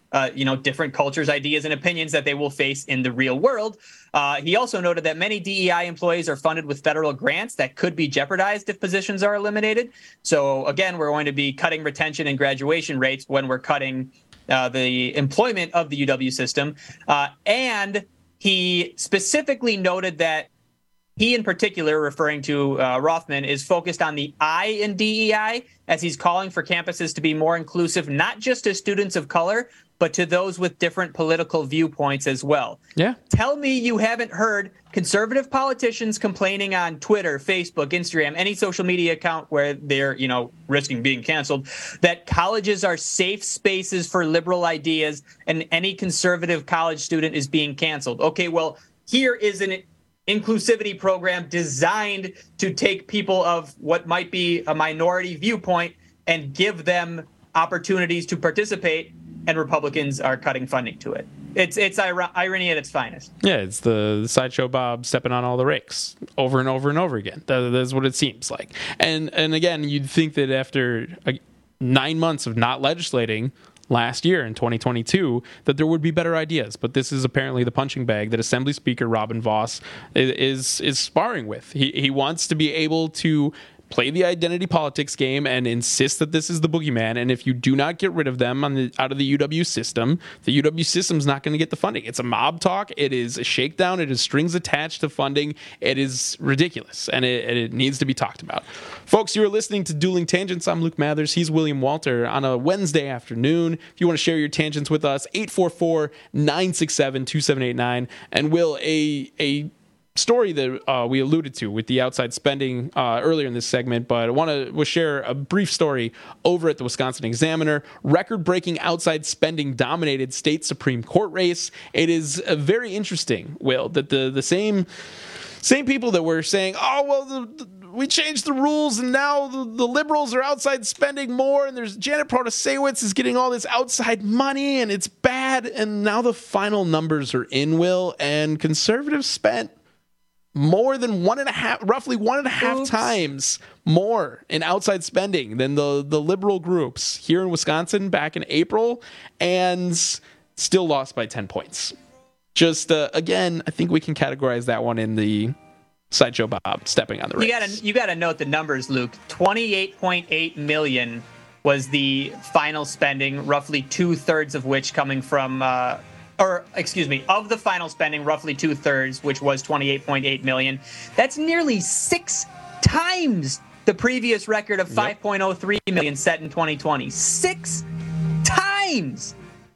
uh, you know, different cultures, ideas, and opinions that they will face in the real world. Uh, he also noted that many D E I employees are funded with federal grants that could be jeopardized if positions are eliminated. So again, we're going to be cutting retention and graduation rates when we're cutting uh, the employment of the U W system. Uh, and he specifically noted that he, in particular, referring to uh, Rothman, is focused on the I in D E I, as he's calling for campuses to be more inclusive, not just to students of color, but to those with different political viewpoints as well. Yeah. Tell me you haven't heard conservative politicians complaining on Twitter, Facebook, Instagram, any social media account where they're, you know, risking being canceled, that colleges are safe spaces for liberal ideas and any conservative college student is being canceled. Okay, well, here is an inclusivity program designed to take people of what might be a minority viewpoint and give them opportunities to participate, and Republicans are cutting funding to it. It's it's ir- irony at its finest. Yeah, it's the, the Sideshow Bob stepping on all the rakes over and over and over again. That, that's what it seems like. And and again, you'd think that after uh, nine months of not legislating last year in twenty twenty-two, that there would be better ideas. But this is apparently the punching bag that Assembly Speaker Robin Vos is is, is sparring with. He he wants to be able to play the identity politics game and insist that this is the boogeyman. And if you do not get rid of them on the, out of the U W system, the U W system is not going to get the funding. It's a mob talk. It is a shakedown. It is strings attached to funding. It is ridiculous, and it, and it needs to be talked about. Folks, you're listening to Dueling Tangents. I'm Luke Mathers. He's William Walter on a Wednesday afternoon. If you want to share your tangents with us, eight four four, nine six seven, two seven eight nine. And Will, a a story that uh, we alluded to with the outside spending uh, earlier in this segment, but I want to we'll share a brief story over at the Wisconsin Examiner. Record-breaking outside spending dominated state Supreme Court race. It is uh, very interesting, Will, that the the same same people that were saying, oh, well, the, the, we changed the rules and now the, the liberals are outside spending more, and there's Janet Protasewicz is getting all this outside money and it's bad, and now the final numbers are in, Will, and conservatives spent more than one and a half, roughly one and a half Oops. times more in outside spending than the, the liberal groups here in Wisconsin back in April, and still lost by ten points. Just, uh, again, I think we can categorize that one in the Sideshow Bob stepping on the race. You gotta, you gotta note the numbers, Luke. twenty-eight point eight million was the final spending, roughly two-thirds of which coming from... Uh, or excuse me, of the final spending, roughly two thirds, which was twenty-eight point eight million. That's nearly six times the previous record of five point oh three million set in twenty twenty. Six times.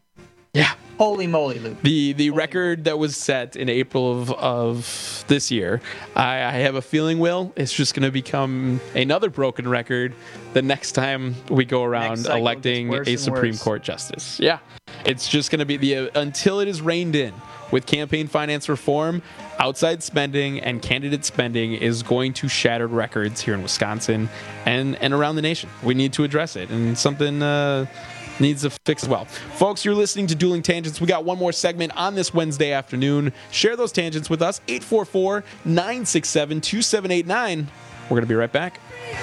Yeah. Holy moly, Luke. The the record that was set in April of, of this year, I, I have a feeling, Will, it's just going to become another broken record the next time we go around electing a Supreme worse. Court justice. Yeah. It's just going to be the uh, until it is reined in with campaign finance reform, outside spending and candidate spending is going to shatter records here in Wisconsin and, and around the nation. We need to address it, and something uh, needs to fix as well. Folks, you're listening to Dueling Tangents. We got one more segment on this Wednesday afternoon. Share those tangents with us, eight four four, nine six seven, two seven eight nine. We're going to be right back.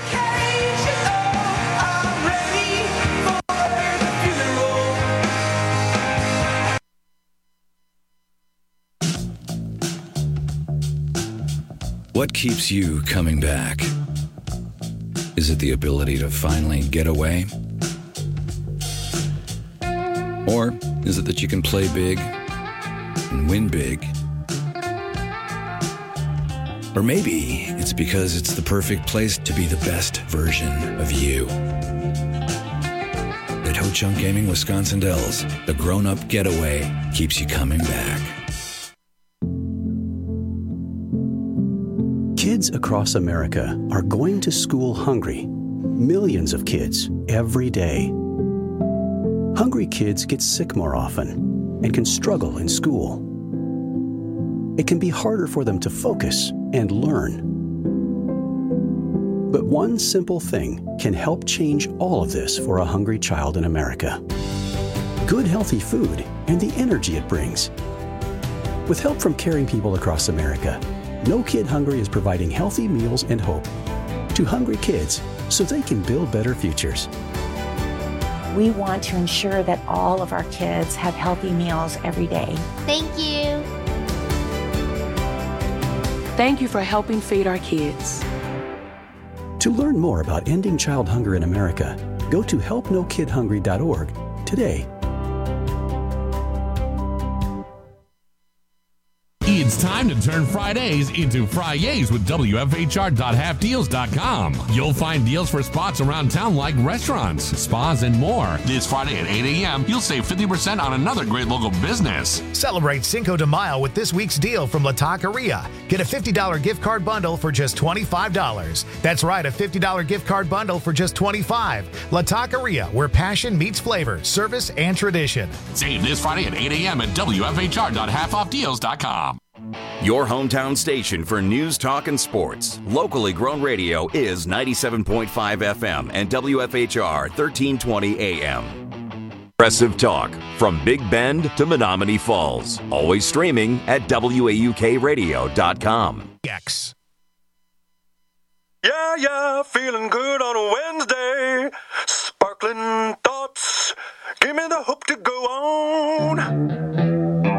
What keeps you coming back? Is it the ability to finally get away? Or is it that you can play big and win big? Or maybe it's because it's the perfect place to be the best version of you. At Ho Chunk Gaming Wisconsin Dells, the grown-up getaway keeps you coming back. Kids across America are going to school hungry. Millions of kids every day. Hungry kids get sick more often and can struggle in school. It can be harder for them to focus and learn. But one simple thing can help change all of this for a hungry child in America. Good, healthy food and the energy it brings. With help from caring people across America, No Kid Hungry is providing healthy meals and hope to hungry kids so they can build better futures. we want to ensure that all of our kids have healthy meals every day. Thank you. Thank you for helping feed our kids. To learn more about ending child hunger in America, go to help no kid hungry dot org today. It's time to turn Fridays into Fridays with W F H R dot half deals dot com. You'll find deals for spots around town like restaurants, spas, and more. This Friday at eight a.m., you'll save fifty percent on another great local business. Celebrate Cinco de Mayo with this week's deal from La Taqueria. Get a fifty dollars gift card bundle for just twenty-five dollars. That's right, a fifty dollars gift card bundle for just twenty-five dollars. La Taqueria, where passion meets flavor, service, and tradition. Save this Friday at eight a.m. at W F H R dot half off deals dot com. Your hometown station for news, talk, and sports. Locally grown radio is ninety-seven point five F M and W F H R thirteen twenty A M. Progressive talk from Big Bend to Menominee Falls. Always streaming at W A U K radio dot com. X. Yeah, yeah, feeling good on a Wednesday. Sparkling thoughts, give me the hope to go on.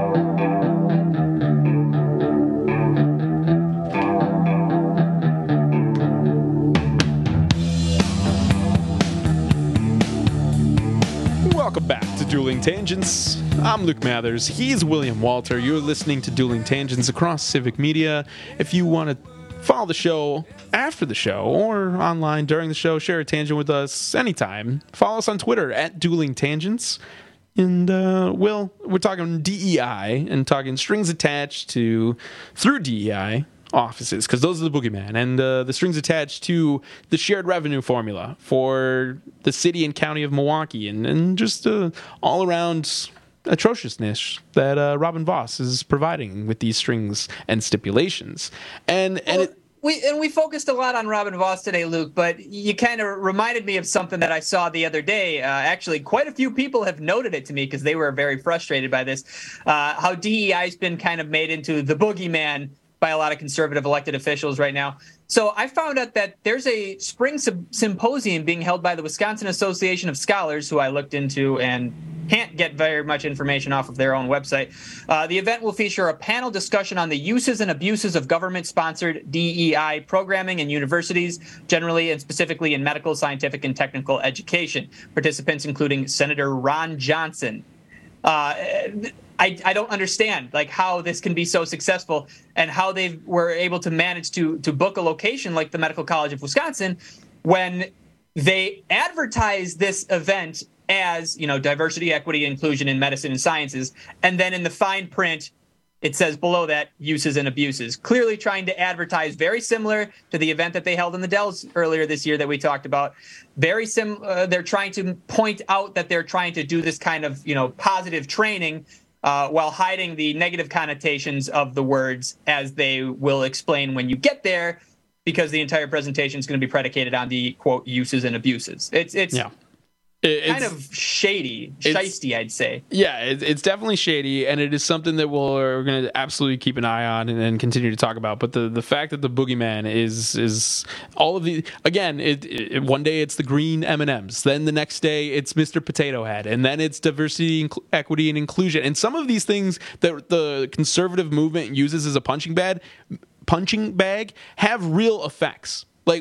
Welcome back to Dueling Tangents. I'm Luke Mathers. He's William Walter. You're listening to Dueling Tangents across Civic Media. If you want to follow the show after the show or online during the show, share a tangent with us anytime. Follow us on Twitter at Dueling Tangents. And, uh, Will, we're talking D E I and talking strings attached to, through D E I, offices, because those are the boogeyman, and uh, the strings attached to the shared revenue formula for the city and county of Milwaukee, and, and just uh, all around atrociousness that uh, Robin Voss is providing with these strings and stipulations. And and well, it, we and we focused a lot on Robin Voss today, Luke, but you kind of reminded me of something that I saw the other day. Uh, actually, quite a few people have noted it to me because they were very frustrated by this, uh, how D E I has been kind of made into the boogeyman by a lot of conservative elected officials right now. So I found out that there's a spring symp- symposium being held by the Wisconsin Association of Scholars, who I looked into and can't get very much information off of their own website. Uh, the event will feature a panel discussion on the uses and abuses of government-sponsored D E I programming in universities, generally and specifically in medical, scientific, and technical education. Participants including Senator Ron Johnson. Uh, I, I don't understand like how this can be so successful and how they were able to manage to to book a location like the Medical College of Wisconsin when they advertise this event as, you know, diversity, equity, inclusion in medicine and sciences. And then in the fine print, it says below that uses and abuses, clearly trying to advertise very similar to the event that they held in the Dells earlier this year that we talked about. Very sim. Uh, they're trying to point out that they're trying to do this kind of, you know, positive training uh, while hiding the negative connotations of the words, as they will explain when you get there, because the entire presentation is going to be predicated on the quote uses and abuses. It's it's. Yeah. It's kind of shady, shisty, I'd say. Yeah, it, it's definitely shady, and it is something that we'll, we're going to absolutely keep an eye on and, and continue to talk about. But the, the fact that the boogeyman is is all of the again, it, it, one day it's the green M and M's, then the next day it's Mister Potato Head, and then it's diversity, inc- equity, and inclusion. And some of these things that the conservative movement uses as a punching bag, punching bag, have real effects, like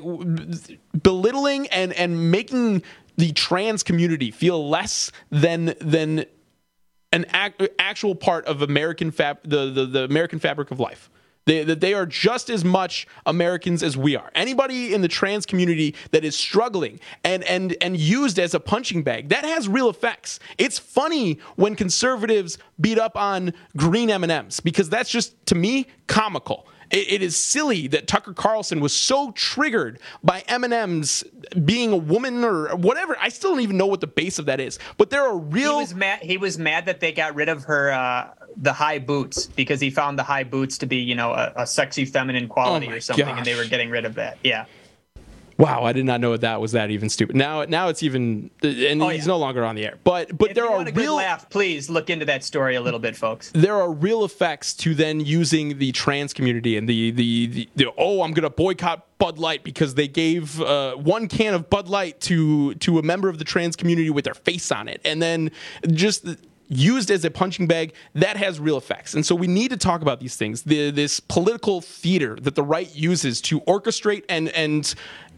belittling and and making the trans community feel less than than an act, actual part of American fab, the, the, the American fabric of life. They, that they are just as much Americans as we are. Anybody in the trans community that is struggling and and and used as a punching bag, that has real effects. It's funny when conservatives beat up on green M and M's because that's just, to me, comical. It, it is silly that Tucker Carlson was so triggered by M and M's being a woman or whatever. I still don't even know what the base of that is. But there are real. He was mad. He was mad that they got rid of her uh, the high boots because he found the high boots to be, you know, a, a sexy feminine quality oh or something, gosh. and they were getting rid of that. Yeah. Wow, I did not know that was that even stupid. Now, now it's even, and Oh, he's yeah. no longer on the air. But but If there you are want a good real laugh, please look into that story a little bit, folks. there are real effects to then using the trans community and the the, the, the oh, I'm going to boycott Bud Light because they gave uh, one can of Bud Light to to a member of the trans community with their face on it, and then just used as a punching bag. That has real effects. And so we need to talk about these things. The, this political theater that the right uses to orchestrate and and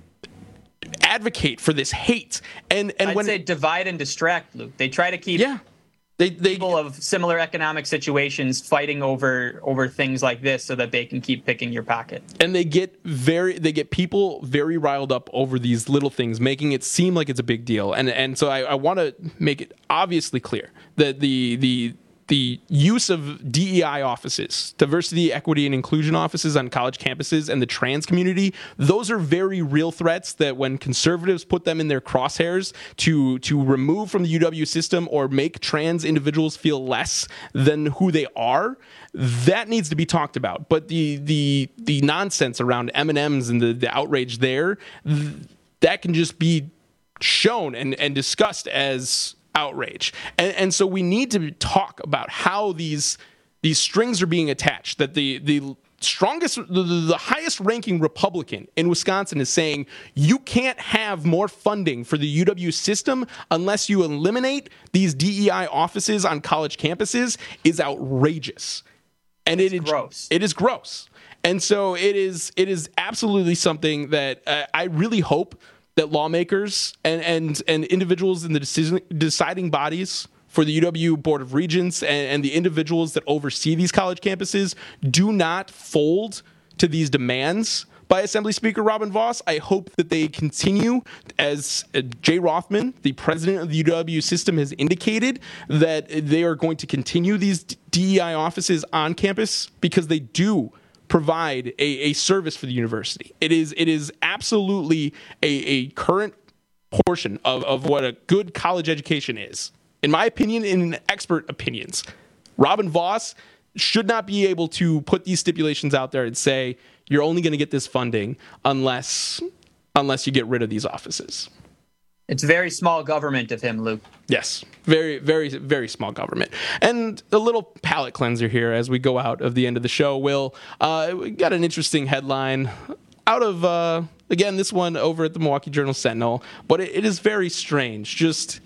advocate for this hate. And and I'd when say divide and distract, Luke. They try to keep yeah. They, they, people of similar economic situations fighting over over things like this so that they can keep picking your pocket. And they get very they get people very riled up over these little things, making it seem like it's a big deal. And and so I, I want to make it obviously clear that the the the use of D E I offices, diversity, equity, and inclusion offices on college campuses, and the trans community, those are very real threats that when conservatives put them in their crosshairs to, to remove from the U W system or make trans individuals feel less than who they are, that needs to be talked about. But the the the nonsense around M and M's and the, the outrage there, th- that can just be shown and, and discussed as outrage. And, and so we need to talk about how these these strings are being attached, that the the strongest the, the highest ranking Republican in Wisconsin is saying you can't have more funding for the U W system unless you eliminate these D E I offices on college campuses is outrageous. And it is gross. It is gross. And so it is it is absolutely something that uh, I really hope that lawmakers and, and, and individuals in the decision, deciding bodies for the U W Board of Regents and, and the individuals that oversee these college campuses do not fold to these demands by Assembly Speaker Robin Vos. I hope that they continue, as Jay Rothman, the president of the U W system, has indicated, that they are going to continue these D E I offices on campus because they do provide a, a service for the university. It is it is absolutely a, a current portion of, of what a good college education is. In my opinion, in expert opinions, Robin Vos should not be able to put these stipulations out there and say, you're only going to get this funding unless unless you get rid of these offices. It's very small government of him, Luke. Yes, very, very, very small government. And a little palate cleanser here as we go out of the end of the show. Will, uh, we got an interesting headline out of, uh, again, this one over at the Milwaukee Journal-Sentinel, but it, it is very strange just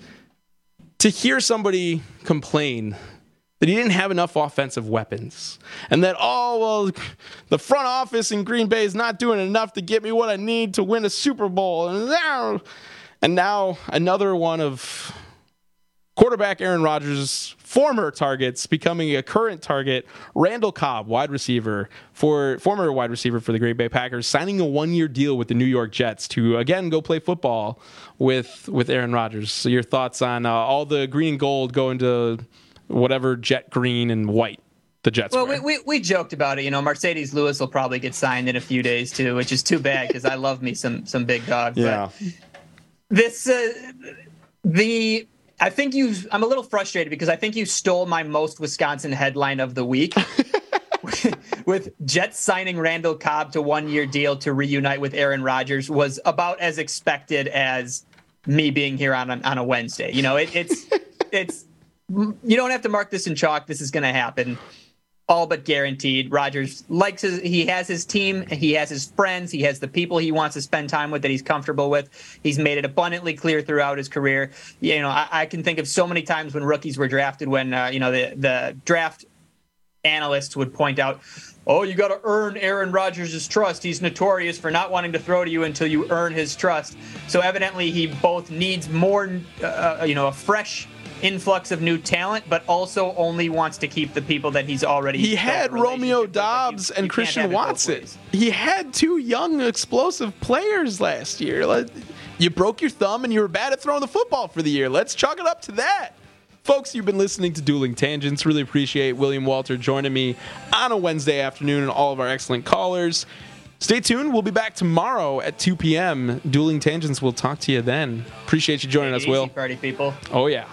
to hear somebody complain that he didn't have enough offensive weapons and that, oh, well, the front office in Green Bay is not doing enough to get me what I need to win a Super Bowl. And now... And now another one of quarterback Aaron Rodgers' former targets becoming a current target. Randall Cobb, wide receiver for former wide receiver for the Green Bay Packers, signing a one-year deal with the New York Jets to again go play football with with Aaron Rodgers. So your thoughts on uh, all the green and gold going to whatever jet green and white the Jets well, wear? we, we we joked about it. You know, Mercedes Lewis will probably get signed in a few days too, which is too bad because I love me some some big dog. Yeah. But This, uh, the, I think you, I'm a little frustrated because I think you stole my most Wisconsin headline of the week with Jets signing Randall Cobb to one year deal to reunite with Aaron Rodgers was about as expected as me being here on a, on a Wednesday. You know, it, it's, it's, you don't have to mark this in chalk. This is going to happen. All but guaranteed. Rodgers likes his, he has his team, he has his friends, he has the people he wants to spend time with that he's comfortable with. He's made it abundantly clear throughout his career. You know, I, I can think of so many times when rookies were drafted when, uh, you know, the, the draft analysts would point out, oh, you got to earn Aaron Rodgers' trust. He's notorious for not wanting to throw to you until you earn his trust. So evidently he both needs more, uh, you know, a fresh influx of new talent, but also only wants to keep the people that he's already. He had Romeo Dobbs and Christian Watson. He had two young, explosive players last year. You broke your thumb and you were bad at throwing the football for the year. Let's chalk it up to that. Folks, you've been listening to Dueling Tangents. Really appreciate William Walter joining me on a Wednesday afternoon and all of our excellent callers. Stay tuned. We'll be back tomorrow at two p.m. Dueling Tangents. We'll talk to you then. Appreciate you joining us, Will. Party people. Oh, yeah.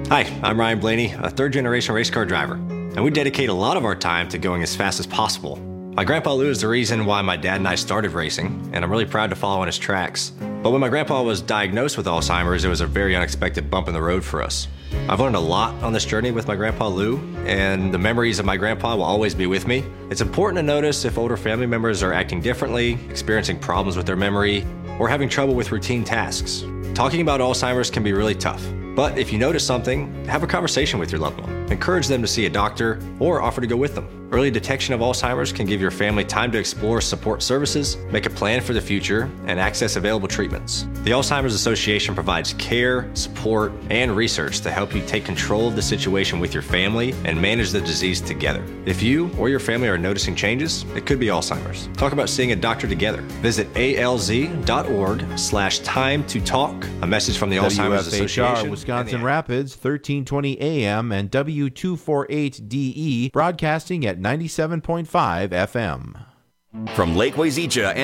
Hi, I'm Ryan Blaney, a third-generation race car driver, and we dedicate a lot of our time to going as fast as possible. My grandpa Lou is the reason why my dad and I started racing, and I'm really proud to follow in his tracks. But when my grandpa was diagnosed with Alzheimer's, it was a very unexpected bump in the road for us. I've learned a lot on this journey with my grandpa Lou, and the memories of my grandpa will always be with me. It's important to notice if older family members are acting differently, experiencing problems with their memory, or having trouble with routine tasks. Talking about Alzheimer's can be really tough, but if you notice something, have a conversation with your loved one. Encourage them to see a doctor or offer to go with them. Early detection of Alzheimer's can give your family time to explore support services, make a plan for the future, and access available treatments. The Alzheimer's Association provides care, support, and research to help you take control of the situation with your family and manage the disease together. If you or your family are noticing changes, it could be Alzheimer's. Talk about seeing a doctor together. Visit alz.org slash time to talk. A message from the Alzheimer's Association. Wisconsin Rapids, thirteen twenty A M and W two forty-eight D E, broadcasting at ninety-seven point five F M. From Lake Wazeecha and